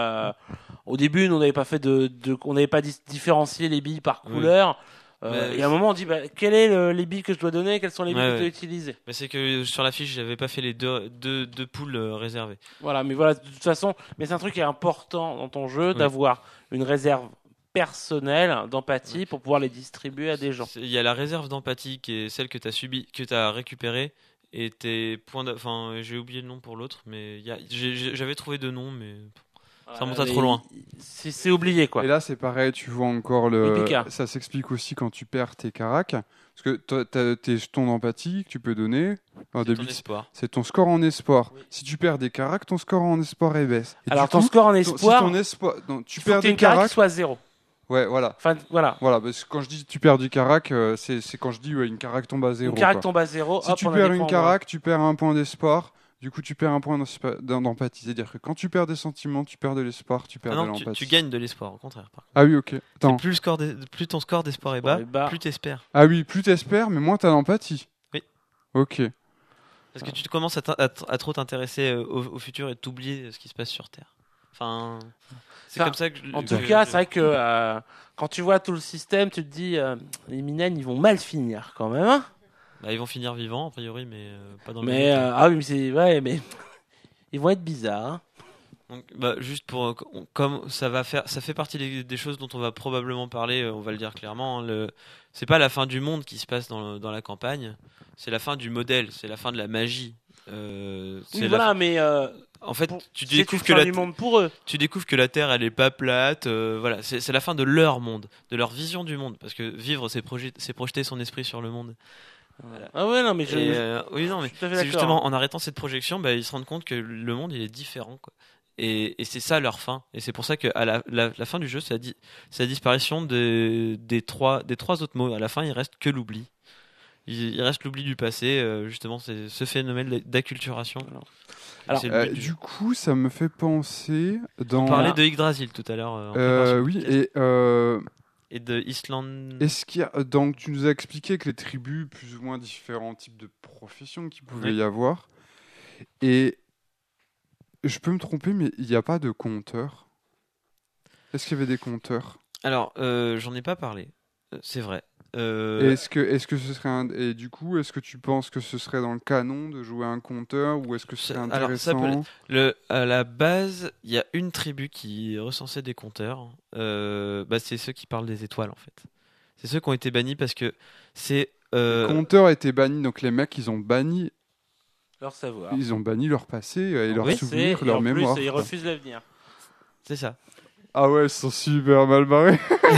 au début, nous, on n'avait pas fait on n'avait pas différencié les billes par couleur. Et à un moment, on dit quel est les billes que je dois donner, quelles sont les billes que je dois utiliser. Mais c'est que sur la fiche, j'avais pas fait les deux poules réservées. Voilà, mais voilà, de toute façon, mais c'est un truc qui est important dans ton jeu d'avoir une réserve personnelle d'empathie pour pouvoir les distribuer à des gens. Il y a la réserve d'empathie qui est celle que tu as que tu as récupérée. Et tes points enfin, j'ai oublié le nom pour l'autre, mais j'avais trouvé deux noms, mais ça remonte à trop loin. C'est oublié, quoi. Et là, c'est pareil, tu vois encore ça s'explique aussi quand tu perds tes caracs. Parce que toi, t'as tes jetons d'empathie que tu peux donner. C'est ton espoir. C'est ton score en espoir. Oui. Si tu perds des caracs, ton score en espoir est baisse. Et alors, ton score en espoir. Si ton espoir. Tu perds des caracs, soit 0. Ouais, voilà. Enfin, voilà. Voilà, parce que quand je dis tu perds du carac, c'est quand je dis une carac tombe à 0. Une carac tombe à 0. Si tu perds une carac, tu perds un point d'espoir. Du coup, tu perds un point d'empathie. C'est-à-dire que quand tu perds des sentiments, tu perds de l'espoir, tu perds de l'empathie. Tu gagnes de l'espoir, au contraire. Ah oui, ok. Plus ton score d'espoir est bas, plus t'espères. Ah oui, plus t'espères, mais moins t'as d'empathie. Oui. Ok. Parce que tu commences à trop t'intéresser au futur et t'oublier ce qui se passe sur Terre. Enfin, c'est comme ça que. En tout cas, c'est vrai que quand tu vois tout le système, tu te dis les Minen, ils vont mal finir quand même. Hein, bah, ils vont finir vivants, a priori, mais pas dans le. Mais oui, mais ils vont être bizarres. Hein. Donc, bah, juste pour comme ça fait partie des choses dont on va probablement parler. On va le dire clairement. Hein, c'est pas la fin du monde qui se passe dans la campagne. C'est la fin du modèle. C'est la fin de la magie. Mais en fait, tu découvres que du monde pour eux. Tu découvres que la Terre, elle est pas plate. Voilà, c'est la fin de leur monde, de leur vision du monde, parce que vivre, c'est projeter son esprit sur le monde. Voilà. Ah ouais, non, mais oui, non, mais c'est justement en arrêtant cette projection, bah, ils se rendent compte que le monde, il est différent, quoi. Et c'est ça leur fin. Et c'est pour ça que à la fin du jeu, c'est la disparition des trois autres mots. À la fin, il reste que l'oubli. Il reste l'oubli du passé, justement, c'est ce phénomène d'acculturation. Alors, du coup, ça me fait penser On parlait de Yggdrasil tout à l'heure. Oui, et de Island. Est-ce qu'il y a, donc, tu nous as expliqué que les tribus, plus ou moins différents types de professions qu'il pouvait y avoir. Et je peux me tromper, mais il n'y a pas de compteur. Est-ce qu'il y avait des compteurs ? Alors, j'en ai pas parlé. C'est vrai. Est-ce que ce serait et du coup, est-ce que tu penses que ce serait dans le canon de jouer un compteur ou est-ce que ce serait intéressant ? À la base, il y a une tribu qui recensait des compteurs. C'est ceux qui parlent des étoiles en fait. C'est ceux qui ont été bannis parce que c'est. Les compteurs étaient bannis, donc les mecs ils ont banni leur savoir. Ils ont banni leur passé et leurs souvenirs, leur mémoire. Plus, ils refusent l'avenir. C'est ça. Ah ouais, ils sont super mal barrés.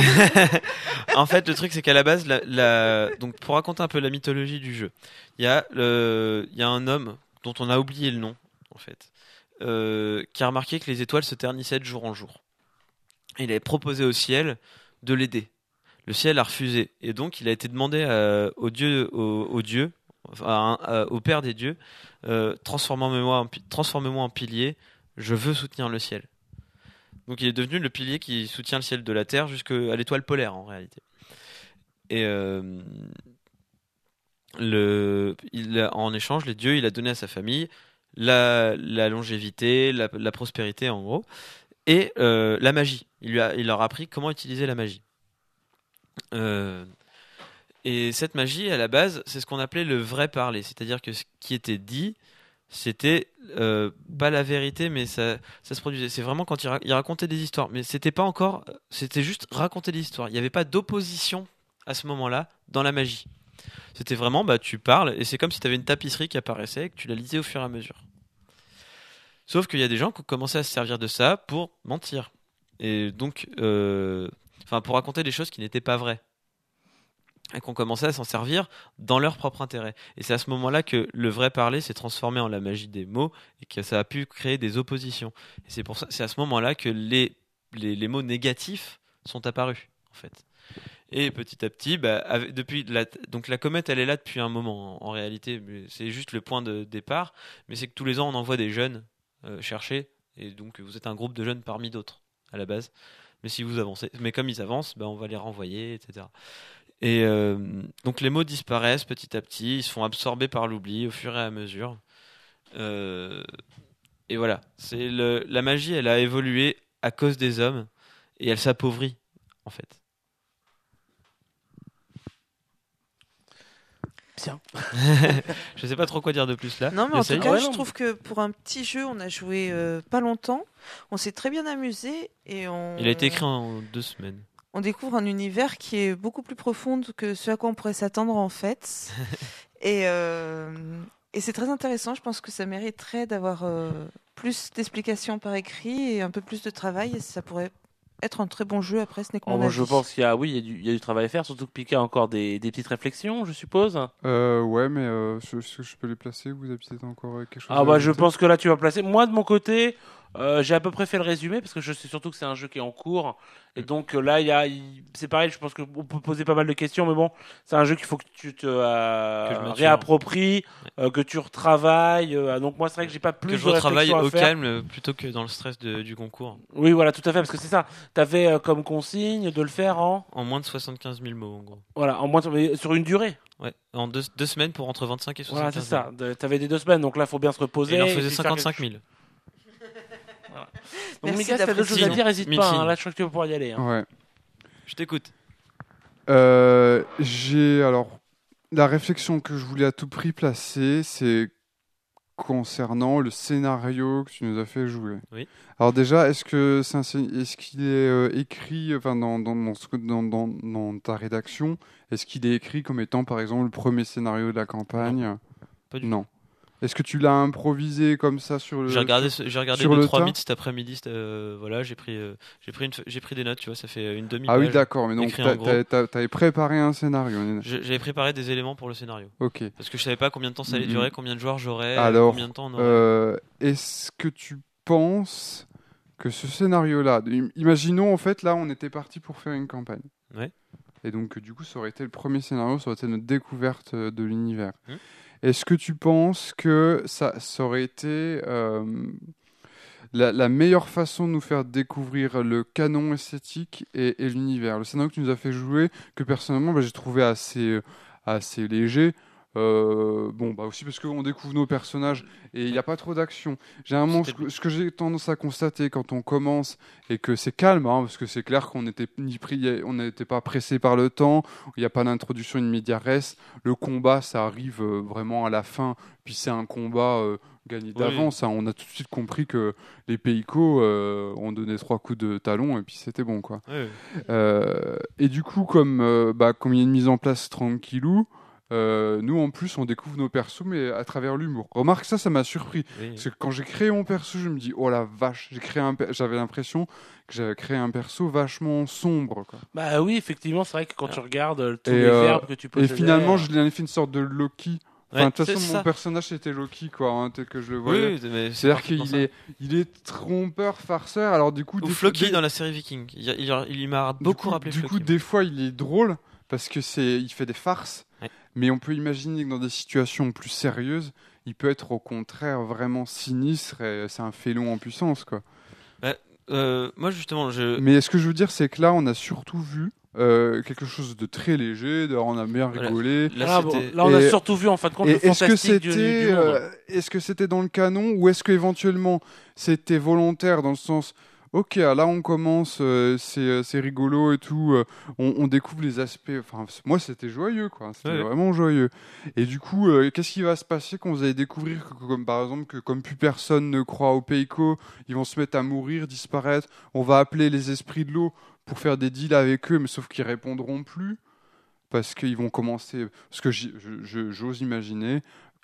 En fait, le truc, c'est qu'à la base, donc pour raconter un peu la mythologie du jeu, il y a un homme dont on a oublié le nom, en fait, qui a remarqué que les étoiles se ternissaient de jour en jour. Il avait proposé au ciel de l'aider. Le ciel a refusé, et donc il a été demandé au dieu, au père des dieux, transformez-moi en pilier. Je veux soutenir le ciel. Donc il est devenu le pilier qui soutient le ciel de la Terre jusqu'à l'étoile polaire en réalité. Et en échange, les dieux, il a donné à sa famille la longévité, la prospérité en gros, et la magie. Il leur a appris comment utiliser la magie. Et cette magie, à la base, c'est ce qu'on appelait le vrai parler, c'est-à-dire que ce qui était dit, c'était pas la vérité, mais ça se produisait. C'est vraiment quand il racontait des histoires, mais c'était pas encore, c'était juste raconter des histoires. Il n'y avait pas d'opposition à ce moment-là dans la magie. C'était vraiment, tu parles et c'est comme si tu avais une tapisserie qui apparaissait et que tu la lisais au fur et à mesure. Sauf qu'il y a des gens qui ont commencé à se servir de ça pour mentir et donc, pour raconter des choses qui n'étaient pas vraies. et qui ont commencé à s'en servir dans leur propre intérêt. Et c'est à ce moment-là que le vrai parler s'est transformé en la magie des mots et que ça a pu créer des oppositions. Et c'est à ce moment-là que les mots négatifs sont apparus, en fait. Et petit à petit, donc la comète, elle est là depuis un moment, en réalité. Mais c'est juste le point de départ. Mais c'est que tous les ans, on envoie des jeunes chercher. Et donc, vous êtes un groupe de jeunes parmi d'autres, à la base. Mais si vous avancez, mais comme ils avancent, on va les renvoyer, etc. Et donc les mots disparaissent petit à petit, ils se font absorber par l'oubli au fur et à mesure. Et voilà, la magie, elle a évolué à cause des hommes et elle s'appauvrit en fait. Bien. Je sais pas trop quoi dire de plus là. Non, mais en Essaye. tout cas, Ouais, je non. trouve que pour un petit jeu, on a joué pas longtemps. On s'est très bien amusé et Il a été écrit en 2 semaines. on découvre un univers qui est beaucoup plus profond que ce à quoi on pourrait s'attendre en fait. Et c'est très intéressant. Je pense que ça mériterait d'avoir plus d'explications par écrit et un peu plus de travail. Et ça pourrait être un très bon jeu après. Ce n'est que mon Moi, je avis. pense il y a du travail à faire, surtout que Pika a encore des petites réflexions, je suppose. Ouais, mais est-ce que je peux les placer? Vous avez peut-être encore quelque chose Ah à bah je ajouter? pense que là tu vas placer. Moi de mon côté, j'ai à peu près fait le résumé parce que je sais surtout que c'est un jeu qui est en cours et donc là c'est pareil. Je pense qu'on peut poser pas mal de questions, mais bon, c'est un jeu qu'il faut que tu te Que je mature. réappropries, que tu retravailles. Donc moi c'est vrai que j'ai pas plus Que je de retravaille réflexion à au faire. calme plutôt que dans le stress du concours. Oui voilà tout à fait parce que c'est ça. T'avais comme consigne de le faire En moins de 75 000 mots en gros. voilà en moins mais sur une durée. Ouais, en 2 semaines pour entre 25 et 75 Voilà 000. c'est ça. T'avais des 2 semaines donc là faut bien se Et reposer. il en et faisait puis faire quelque 55 000. Donc Merci Mika, si t'as d'autres choses à d'apprécier. dire, n'hésite Mille pas. signes. Là, je crois que tu vas pouvoir y aller. Hein. Ouais. Je t'écoute. Alors, la réflexion que je voulais à tout prix placer, c'est concernant le scénario que tu nous as fait jouer. Oui. Alors déjà, est-ce qu'il est écrit, enfin dans ta rédaction, est-ce qu'il est écrit comme étant par exemple le premier scénario de la campagne? Pas du Non. Est-ce que tu l'as improvisé comme ça sur le... J'ai regardé sur 2-3 le tas mythes cet après-midi. Voilà, j'ai pris des notes, tu vois, ça fait une demi-page. Ah oui, d'accord, mais donc écrit en gros. t'avais préparé un scénario. J'avais préparé des éléments pour le scénario. Ok. Parce que je savais pas combien de temps ça allait Mhm. durer, combien de joueurs j'aurais, Alors, combien de temps on aurait. est-ce que tu penses que ce scénario-là, imaginons en fait là on était parti pour faire une campagne. Ouais. Et donc du coup ça aurait été le premier scénario, ça aurait été notre découverte de l'univers. Mhm. Est-ce que tu penses que ça aurait été la meilleure façon de nous faire découvrir le canon esthétique et l'univers? Le scénario que tu nous as fait jouer, que personnellement j'ai trouvé assez léger. Aussi parce qu'on découvre nos personnages et il n'y a pas trop d'action. Généralement, ce que j'ai tendance à constater quand on commence et que c'est calme, hein, parce que c'est clair qu'on n'était pas pressé par le temps, il n'y a pas d'introduction immédiate res. Le combat, ça arrive vraiment à la fin, puis c'est un combat gagné d'avance. Hein. On a tout de suite compris que les Peiko ont donné 3 coups de talon et puis c'était bon, quoi. Ouais. Et du coup, comme il y a une mise en place tranquillou, nous en plus on découvre nos persos mais à travers l'humour. Remarque, ça m'a surpris Oui. parce que quand j'ai créé mon perso je me dis oh la vache, j'avais l'impression que j'avais créé un perso vachement sombre, quoi. Bah oui, effectivement, c'est vrai que quand tu regardes tous Et, les verbes que tu Et possédais, finalement je lui ai fait une sorte de Loki. Enfin, Ouais, de toute c'est façon ça. mon personnage c'était Loki, quoi, hein, tel que je le voyais. Oui, mais C'est-à-dire parfaitement qu'il est trompeur, farceur. Alors du coup, ça. Ou Floki dans la série Viking. Il m'a beaucoup rappelé Du Floki. coup, des fois, il est drôle parce que il fait des farces. Ouais. Mais on peut imaginer que dans des situations plus sérieuses, il peut être au contraire vraiment sinistre et c'est un félon en puissance, quoi. Moi justement, Mais ce que je veux dire, c'est que là, on a surtout vu quelque chose de très léger. D'ailleurs, on a bien Voilà. rigolé. Là, bon, c'était. là, on a Et- surtout vu en fin de compte le Et est-ce que fantastique du monde. est-ce que c'était dans le canon ou est-ce qu'éventuellement c'était volontaire dans le sens ok, là on commence, c'est rigolo et tout, on découvre les aspects. Enfin, moi c'était joyeux, quoi. C'était Ouais. vraiment joyeux. Et du coup, qu'est-ce qui va se passer quand vous allez découvrir que, comme par exemple que comme plus personne ne croit au Peiko, ils vont se mettre à mourir, disparaître. On va appeler les esprits de l'eau pour faire des deals avec eux, mais sauf qu'ils répondront plus parce qu'ils vont commencer. Parce que j'ose imaginer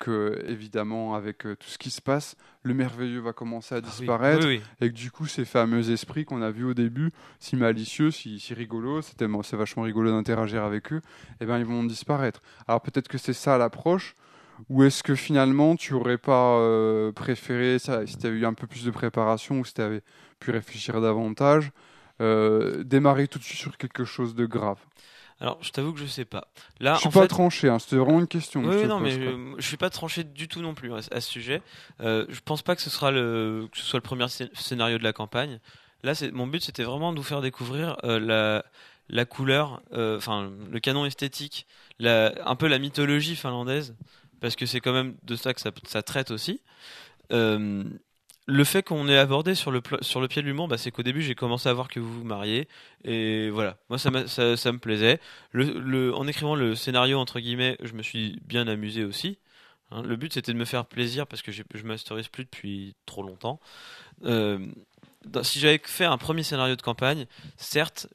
que, évidemment, avec tout ce qui se passe, le merveilleux va commencer à Ah oui. disparaître. Oui, oui. Et que du coup, ces fameux esprits qu'on a vus au début, si malicieux, si rigolos, c'est vachement rigolo d'interagir avec eux, eh ben, ils vont disparaître. Alors peut-être que c'est ça l'approche, ou est-ce que finalement, tu aurais pas préféré, ça, si tu avais eu un peu plus de préparation, ou si tu avais pu réfléchir davantage, démarrer tout de suite sur quelque chose de grave? Alors, je t'avoue que je sais pas. Là, Je suis en pas fait, tranché, hein, c'était vraiment une question que oui, je oui, te non, mais pose, quoi. je suis pas tranché du tout non plus à ce sujet. Je pense pas que ce soit le premier scénario de la campagne. Là, mon but, c'était vraiment de vous faire découvrir la couleur, enfin le canon esthétique, un peu la mythologie finlandaise, parce que c'est quand même de ça que ça traite aussi. Euh, le fait qu'on ait abordé sur le pied de l'humour, bah, c'est qu'au début j'ai commencé à voir que vous vous mariez et voilà, moi ça me plaisait. En écrivant le scénario entre guillemets, je me suis bien amusé aussi. Hein. Le but c'était de me faire plaisir parce que je masterise plus depuis trop longtemps. Euh, Si j'avais fait un premier scénario de campagne, certes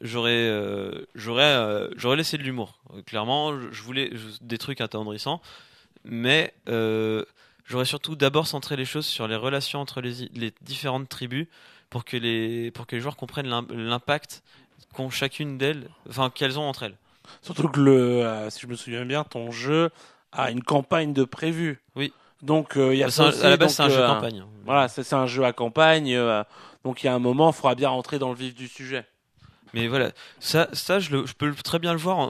j'aurais laissé de l'humour. Clairement, je voulais des trucs attendrissants, mais j'aurais surtout d'abord centré les choses sur les relations entre les différentes tribus pour que les joueurs comprennent l'impact qu'ont chacune d'elles, enfin qu'elles ont entre elles. Surtout que si je me souviens bien, ton jeu a une campagne de prévu. Oui. Donc il y a ça aussi. À la base, Donc, c'est un jeu campagne. Hein. Voilà, c'est un jeu à campagne. Donc il y a un moment, il faudra bien rentrer dans le vif du sujet. Mais voilà, je peux très bien le voir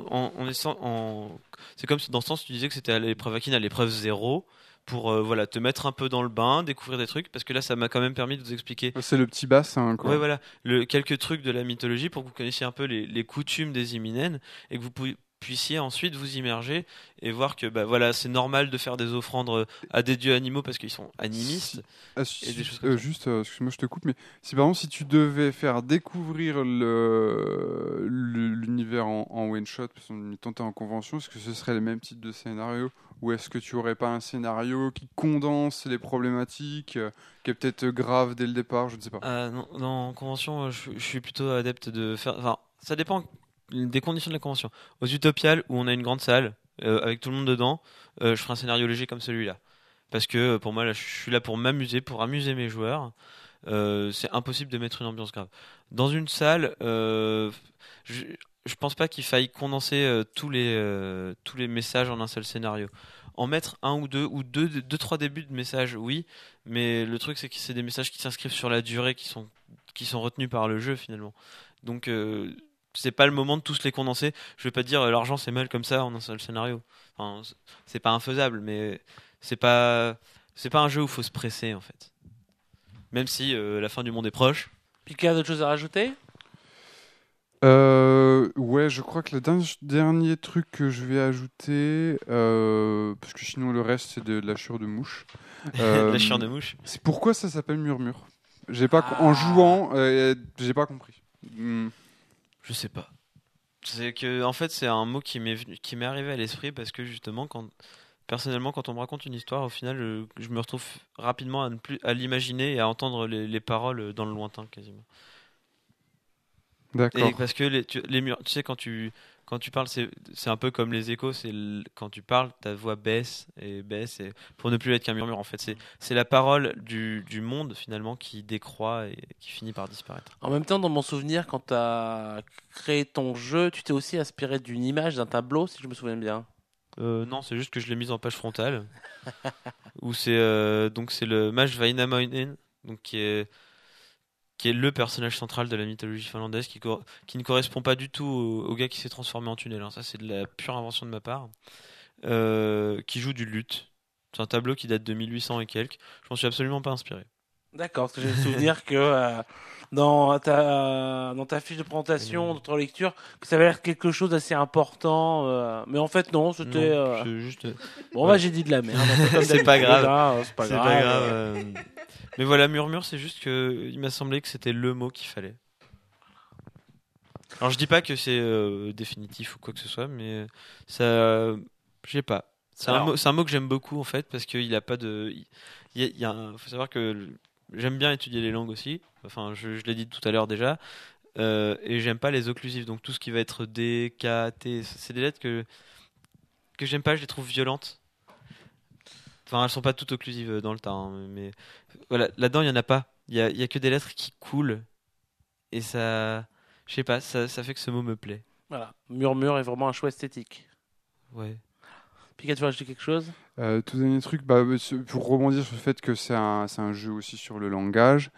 c'est comme dans ce sens tu disais que c'était à l'épreuve Aquine, à l'épreuve 0 pour voilà te mettre un peu dans le bain, découvrir des trucs parce que là ça m'a quand même permis de vous expliquer. C'est le petit bassin, quoi. Ouais, voilà, quelques trucs de la mythologie pour que vous connaissiez un peu les coutumes des Iminen et que vous puissiez ensuite vous immerger et voir que bah voilà, c'est normal de faire des offrandes à des dieux animaux parce qu'ils sont animistes. Et des choses comme ça. Juste, excuse-moi, je te coupe, mais si par exemple, si tu devais faire découvrir l'univers en one shot, parce qu'on est tenté en convention, est-ce que ce serait le même type de scénario, ou est-ce que tu aurais pas un scénario qui condense les problématiques, qui est peut-être grave dès le départ, je ne sais pas. Non, en convention, je suis plutôt adepte de faire. Enfin, ça dépend des conditions de la convention. Aux Utopiales, où on a une grande salle avec tout le monde dedans, je ferai un scénario léger comme celui-là. Parce que pour moi, là, je suis là pour m'amuser, pour amuser mes joueurs. C'est impossible de mettre une ambiance grave. Dans une salle, je, je pense pas qu'il faille condenser tous les messages en un seul scénario. En mettre un ou deux, trois débuts de messages, oui, mais le truc c'est que c'est des messages qui s'inscrivent sur la durée, qui sont retenus par le jeu finalement. Donc c'est pas le moment de tous les condenser. Je vais pas te dire l'argent c'est mal comme ça en un seul scénario. Enfin, c'est pas infaisable, mais c'est pas un jeu où il faut se presser en fait. Même si la fin du monde est proche. Pika, d'autres choses à rajouter? Ouais, je crois que le dernier truc que je vais ajouter, parce que sinon le reste c'est de la chure de mouche. La chienne de mouche. C'est pourquoi ça s'appelle murmure. J'ai pas en jouant, j'ai pas compris. Je sais pas. C'est que en fait c'est un mot qui m'est arrivé à l'esprit parce que justement personnellement quand on me raconte une histoire au final je me retrouve rapidement à l'imaginer et à entendre les paroles dans le lointain quasiment. D'accord. Et parce que les murs, tu sais quand tu parles c'est un peu comme les échos, quand tu parles ta voix baisse et pour ne plus être qu'un murmure en fait c'est la parole du monde finalement qui décroît et qui finit par disparaître. En même temps, dans mon souvenir, quand tu as créé ton jeu, tu t'es aussi inspiré d'une image, d'un tableau, si je me souviens bien. Non, c'est juste que je l'ai mise en page frontale où donc c'est le mage Vainamoinen donc qui est le personnage central de la mythologie finlandaise, qui ne correspond pas du tout au gars qui s'est transformé en tunnel. Hein. Ça, c'est de la pure invention de ma part. Qui joue du luth. C'est un tableau qui date de 1800 et quelques. Je m'en suis absolument pas inspiré. D'accord, parce que j'ai le souvenir que dans ta fiche de présentation, dans ta lecture, que ça avait l'air quelque chose d'assez important. Mais en fait, non, c'était. Non, c'est juste. Bon, bah, j'ai dit de la merde. Comme C'est pas d'habitude, grave. hein, c'est pas C'est grave. pas grave. Mais voilà, murmure, c'est juste que il m'a semblé que c'était le mot qu'il fallait. Alors je dis pas que c'est définitif ou quoi que ce soit, mais ça, je sais pas. C'est un mot que j'aime beaucoup en fait parce qu'il a pas de, faut savoir que j'aime bien étudier les langues aussi. Enfin, je l'ai dit tout à l'heure déjà, et j'aime pas les occlusives. Donc tout ce qui va être D, K, T, c'est des lettres que j'aime pas. Je les trouve violentes. Enfin, elles sont pas toutes occlusives dans le tas, hein, mais voilà, là-dedans, il y en a pas. Il y a que des lettres qui coulent. Et ça. Je sais pas, ça fait que ce mot me plaît. Voilà. Murmure est vraiment un choix esthétique. Ouais. Pika, tu veux rajouter quelque chose? Tout dernier truc, pour rebondir sur le fait que c'est un jeu aussi sur le langage,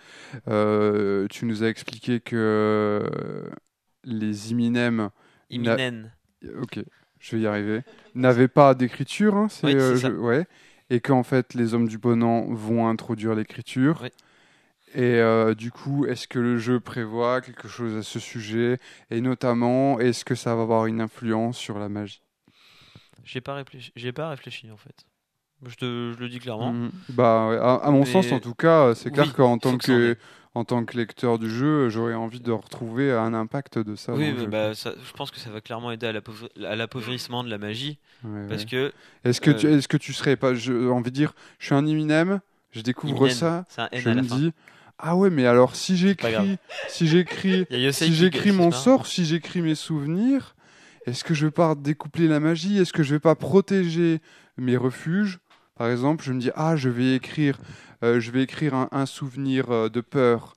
tu nous as expliqué que les Iminem, Iminen. ok, je vais y arriver, n'avaient pas d'écriture, hein, Oui, c'est ça. ouais, et qu'en fait les hommes du Ponant vont introduire l'écriture. Oui. Et du coup, est-ce que le jeu prévoit quelque chose à ce sujet? Et notamment, est-ce que ça va avoir une influence sur la magie? J'y ai pas réfléchi en fait. Je le dis clairement. Bah, ouais, à mon Mais- sens, en tout cas, c'est clair Oui, qu'en faut que ça en ait. en tant que lecteur du jeu, j'aurais envie de retrouver un impact de ça. Oui, dans le mais jeu. bah, je pense que ça va clairement aider à l'appauvrissement de la magie. Ouais, Parce ouais. que. Est-ce que tu serais pas, envie de dire, je suis un Eminem, je découvre Iminen, ça, c'est un N je à la me fin. dis, ah ouais, mais alors si pas grave. j'écris, Il y a Yosei si qui- j'écris qui mon se marre. sort, si j'écris mes souvenirs, est-ce que je vais pas découpler la magie? Est-ce que je vais pas protéger mes refuges? Par exemple, je me dis, ah, je vais écrire un souvenir de peur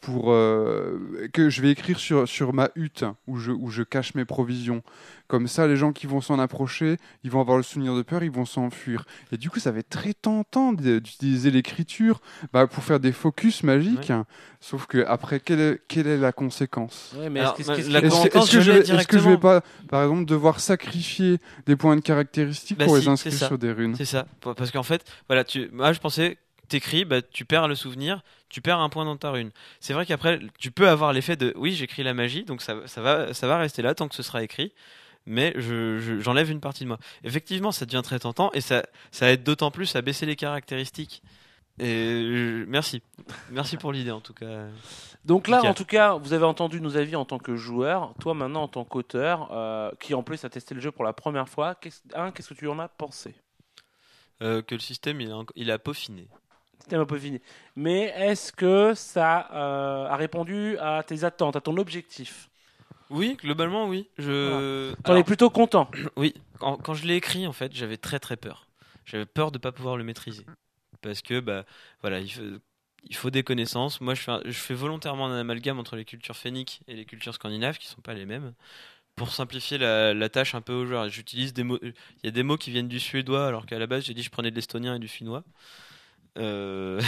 que je vais écrire sur ma hutte où je cache mes provisions. Comme ça, les gens qui vont s'en approcher, ils vont avoir le souvenir de peur, ils vont s'enfuir. Et du coup, ça va être très tentant d'utiliser l'écriture pour faire des focus magiques. Sauf que après, quelle est la conséquence? Ouais, mais Alors, est-ce que- la Est-ce conséquence, que je je l'ai vais, est-ce que je vais directement. pas, par exemple, devoir sacrifier des points de caractéristiques Bah pour si, les inscrire c'est ça. sur des runes? C'est ça. Parce qu'en fait, voilà, moi je pensais, t'écris, bah, tu perds le souvenir, tu perds un point dans ta rune. C'est vrai qu'après, tu peux avoir l'effet de, oui, j'écris la magie, donc ça va rester là tant que ce sera écrit, mais j'enlève une partie de moi. Effectivement, ça devient très tentant et ça aide d'autant plus à baisser les caractéristiques. Et merci. Merci pour l'idée en tout cas. Donc là, Nickel. en tout cas, vous avez entendu nos avis en tant que joueur. Toi, maintenant, en tant qu'auteur, qui en plus a testé le jeu pour la première fois, qu'est-ce que tu en as pensé? Que le système il a peaufiné. C'était un peu fini. Mais est-ce que ça a répondu à tes attentes, à ton objectif? Oui, globalement oui. T'en es plutôt content. Oui, quand je l'ai écrit, en fait, j'avais très très peur. J'avais peur de pas pouvoir le maîtriser. Parce que, bah, voilà, il faut des connaissances. Moi, je fais volontairement un amalgame entre les cultures phéniques et les cultures scandinaves, qui sont pas les mêmes, pour simplifier la tâche un peu aux joueurs. J'utilise des mots, il y a des mots qui viennent du suédois, alors qu'à la base, j'ai dit je prenais de l'estonien et du finnois. Euh,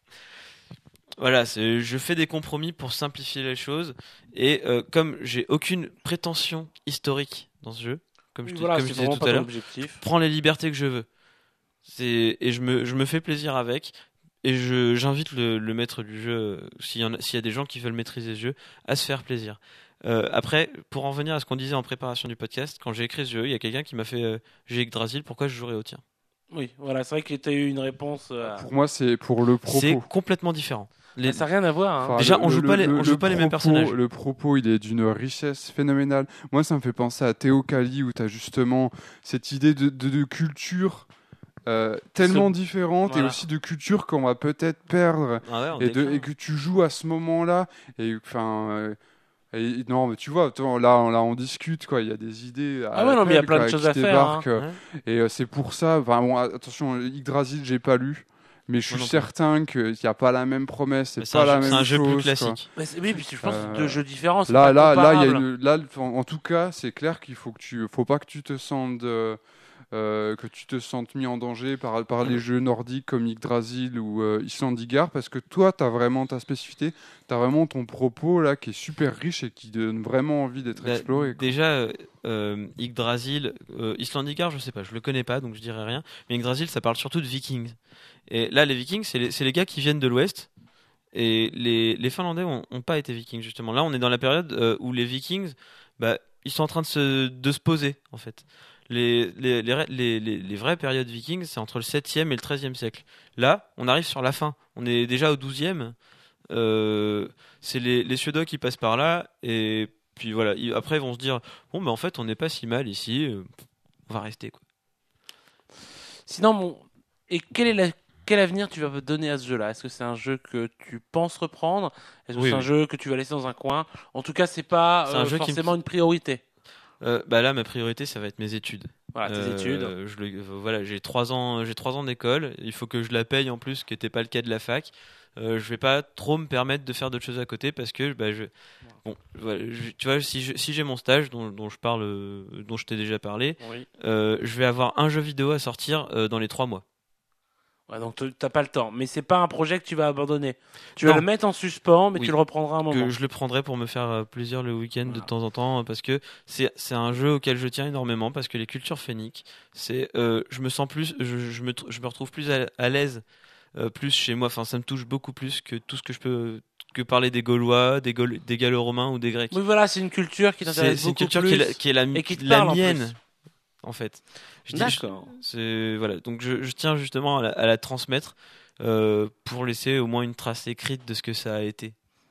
Voilà, je fais des compromis pour simplifier les choses. Et comme j'ai aucune prétention historique dans ce jeu, comme Voilà, je c'est disais vraiment tout pas à ton l'heure, objectif. prends les libertés que je veux. Et je me fais plaisir avec. Et j'invite le maître du jeu, s'il y a des gens qui veulent maîtriser ce jeu, à se faire plaisir. Après, pour en revenir à ce qu'on disait en préparation du podcast, quand j'ai écrit ce jeu, il y a quelqu'un qui m'a fait j'ai Yggdrasil, pourquoi je jouerais au tien? Oui, voilà, c'est vrai que tu as eu une réponse. Pour moi, c'est pour le C'est propos. complètement différent. Ça n'a rien à voir. Hein. Enfin, Déjà, on joue pas les mêmes personnages. Le propos, il est d'une richesse phénoménale. Moi, ça me fait penser à Théocalie, où tu as justement cette idée de culture tellement différente Voilà. et aussi de culture qu'on va peut-être perdre Ah ouais, on et déclin. que tu joues à ce moment-là. Et enfin. Non, mais tu vois, là, on discute, quoi. Il y a des idées. À Ah ouais, non, mais il y a l'appel, plein de quoi, choses qui à faire, débarquent, Ouais. Et c'est pour ça. Enfin, bon, attention, Yggdrasil, j'ai pas lu. Mais je Moi suis non plus. certain qu'il n'y a pas la même promesse, Mais c'est pas la même c'est un jeu chose. plus quoi. classique. Oui, puis je pense que c'est Euh, deux jeux différents. C'est Là, pas là, il y a comparable. en tout cas, c'est clair qu'il faut faut pas que tu te sentes, mis en danger par les jeux nordiques comme Yggdrasil ou Islandigar, parce que toi, tu as vraiment ta spécificité, tu as vraiment ton propos là qui est super riche et qui donne vraiment envie d'être Bah, exploré. Quoi. déjà, Yggdrasil, Islandicar, je sais pas, je le connais pas, donc je dirais rien. Mais Yggdrasil, ça parle surtout de Vikings. Et là, les Vikings, c'est les gars qui viennent de l'Ouest. Et les Finlandais ont pas été Vikings, justement. Là, on est dans la période où les Vikings, bah, ils sont en train de se poser, en fait. Les vraies périodes Vikings, c'est entre le 7e et le 13e siècle. Là, on arrive sur la fin. On est déjà au 12e. C'est les Suédois qui passent par là. Et puis voilà. Après, ils vont se dire bon, mais en fait, on n'est pas si mal ici. On va rester, quoi. Sinon, bon, et quel avenir tu vas donner à ce jeu-là? Est-ce que c'est un jeu que tu penses reprendre? Est-ce que Oui, c'est un oui. jeu que tu vas laisser dans un coin? En tout cas, c'est pas C'est un jeu qui me- forcément une priorité. Bah là, ma priorité, ça va être mes études. Voilà, tes études. Voilà, j'ai 3 ans d'école. Il faut que je la paye en plus, ce qui n'était pas le cas de la fac. Je vais pas trop me permettre de faire d'autres choses à côté parce que tu vois, si j'ai mon stage dont je parle, dont je t'ai déjà parlé, Oui. je vais avoir un jeu vidéo à sortir dans les 3 mois. Ouais, donc t'as pas le temps. Mais c'est pas un projet que tu vas abandonner. Tu vas Non. le mettre en suspens, mais Oui. tu le reprendras un moment. Que je le prendrai pour me faire plaisir le week-end Voilà. de temps en temps parce que c'est un jeu auquel je tiens énormément parce que les cultures phéniques, je me sens plus, je me retrouve plus à l'aise, plus chez moi. Enfin, ça me touche beaucoup plus que tout ce que je peux que parler des Gaulois, des Gallo-Romains ou des Grecs. Oui, voilà, c'est une culture qui t'intéresse C'est une beaucoup culture plus. qui est la et qui te la parle en mienne. plus. En fait, D'accord. voilà. Donc je tiens justement à la transmettre pour laisser au moins une trace écrite de ce que ça a été.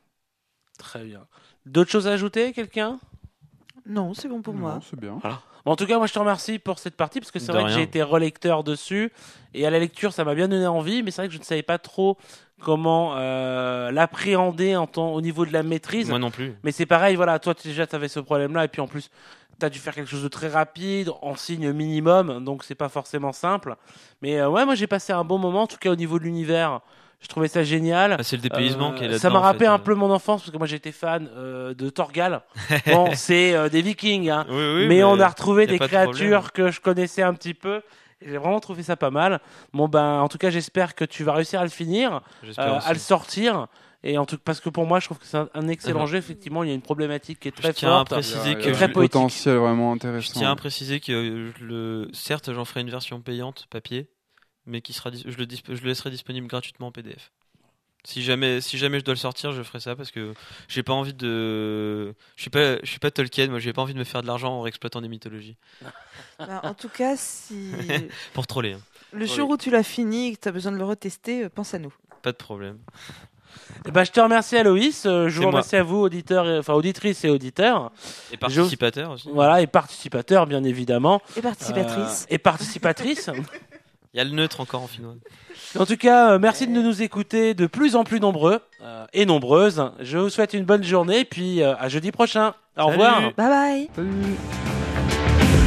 Très bien. D'autres choses à ajouter, quelqu'un? Non, c'est bon pour Non, moi. c'est bien. Bon, en tout cas, moi, je te remercie pour cette partie parce que c'est De vrai que rien. j'ai été relecteur dessus et à la lecture, ça m'a bien donné envie, mais c'est vrai que je ne savais pas trop comment l'appréhender au niveau de la maîtrise. Moi non plus. Mais c'est pareil, voilà, toi déjà, tu avais ce problème-là et puis en plus, tu as dû faire quelque chose de très rapide, en signe minimum, donc c'est pas forcément simple. Mais ouais, moi, j'ai passé un bon moment, en tout cas au niveau de l'univers. Je trouvais ça génial. Ah, c'est le dépaysement qui est là-dedans. Ça m'a en rappelé fait. un peu mon enfance parce que moi j'étais fan de Thorgal. Bon, c'est des Vikings, hein. Oui, oui, mais on a retrouvé y a des pas de créatures problème. que je connaissais un petit peu. Et j'ai vraiment trouvé ça pas mal. Bon, ben, en tout cas, j'espère que tu vas réussir à le finir, J'espère aussi. à le sortir. Et en tout, parce que pour moi, je trouve que c'est un excellent Mhm. jeu. Effectivement, il y a une problématique qui est très Je tiens à forte. préciser Il y a que très un poétique. potentiel vraiment Je intéressant. tiens à préciser que certes, j'en ferai une version payante papier, mais je le laisserai disponible gratuitement en PDF. Si jamais je dois le sortir, je ferai ça parce que j'ai pas envie de. Je suis pas Tolkien, moi j'ai pas envie de me faire de l'argent en exploitant des mythologies. Bah, en tout cas, si Pour troller, hein. le jour où tu l'as fini et que tu as besoin de le retester, pense à nous. Pas de problème. Eh ben, je te remercie, Aloïs. Je vous moi. remercie à vous, auditeurs, auditrices et auditeurs. Et participateur aussi. Voilà, et participateurs, bien évidemment. Et participatrice. Et participatrices. Il y a le neutre encore en finnois. En tout cas, merci de nous écouter de plus en plus nombreux et nombreuses. Je vous souhaite une bonne journée, puis à jeudi prochain. Au Salut. revoir. Bye bye. Salut.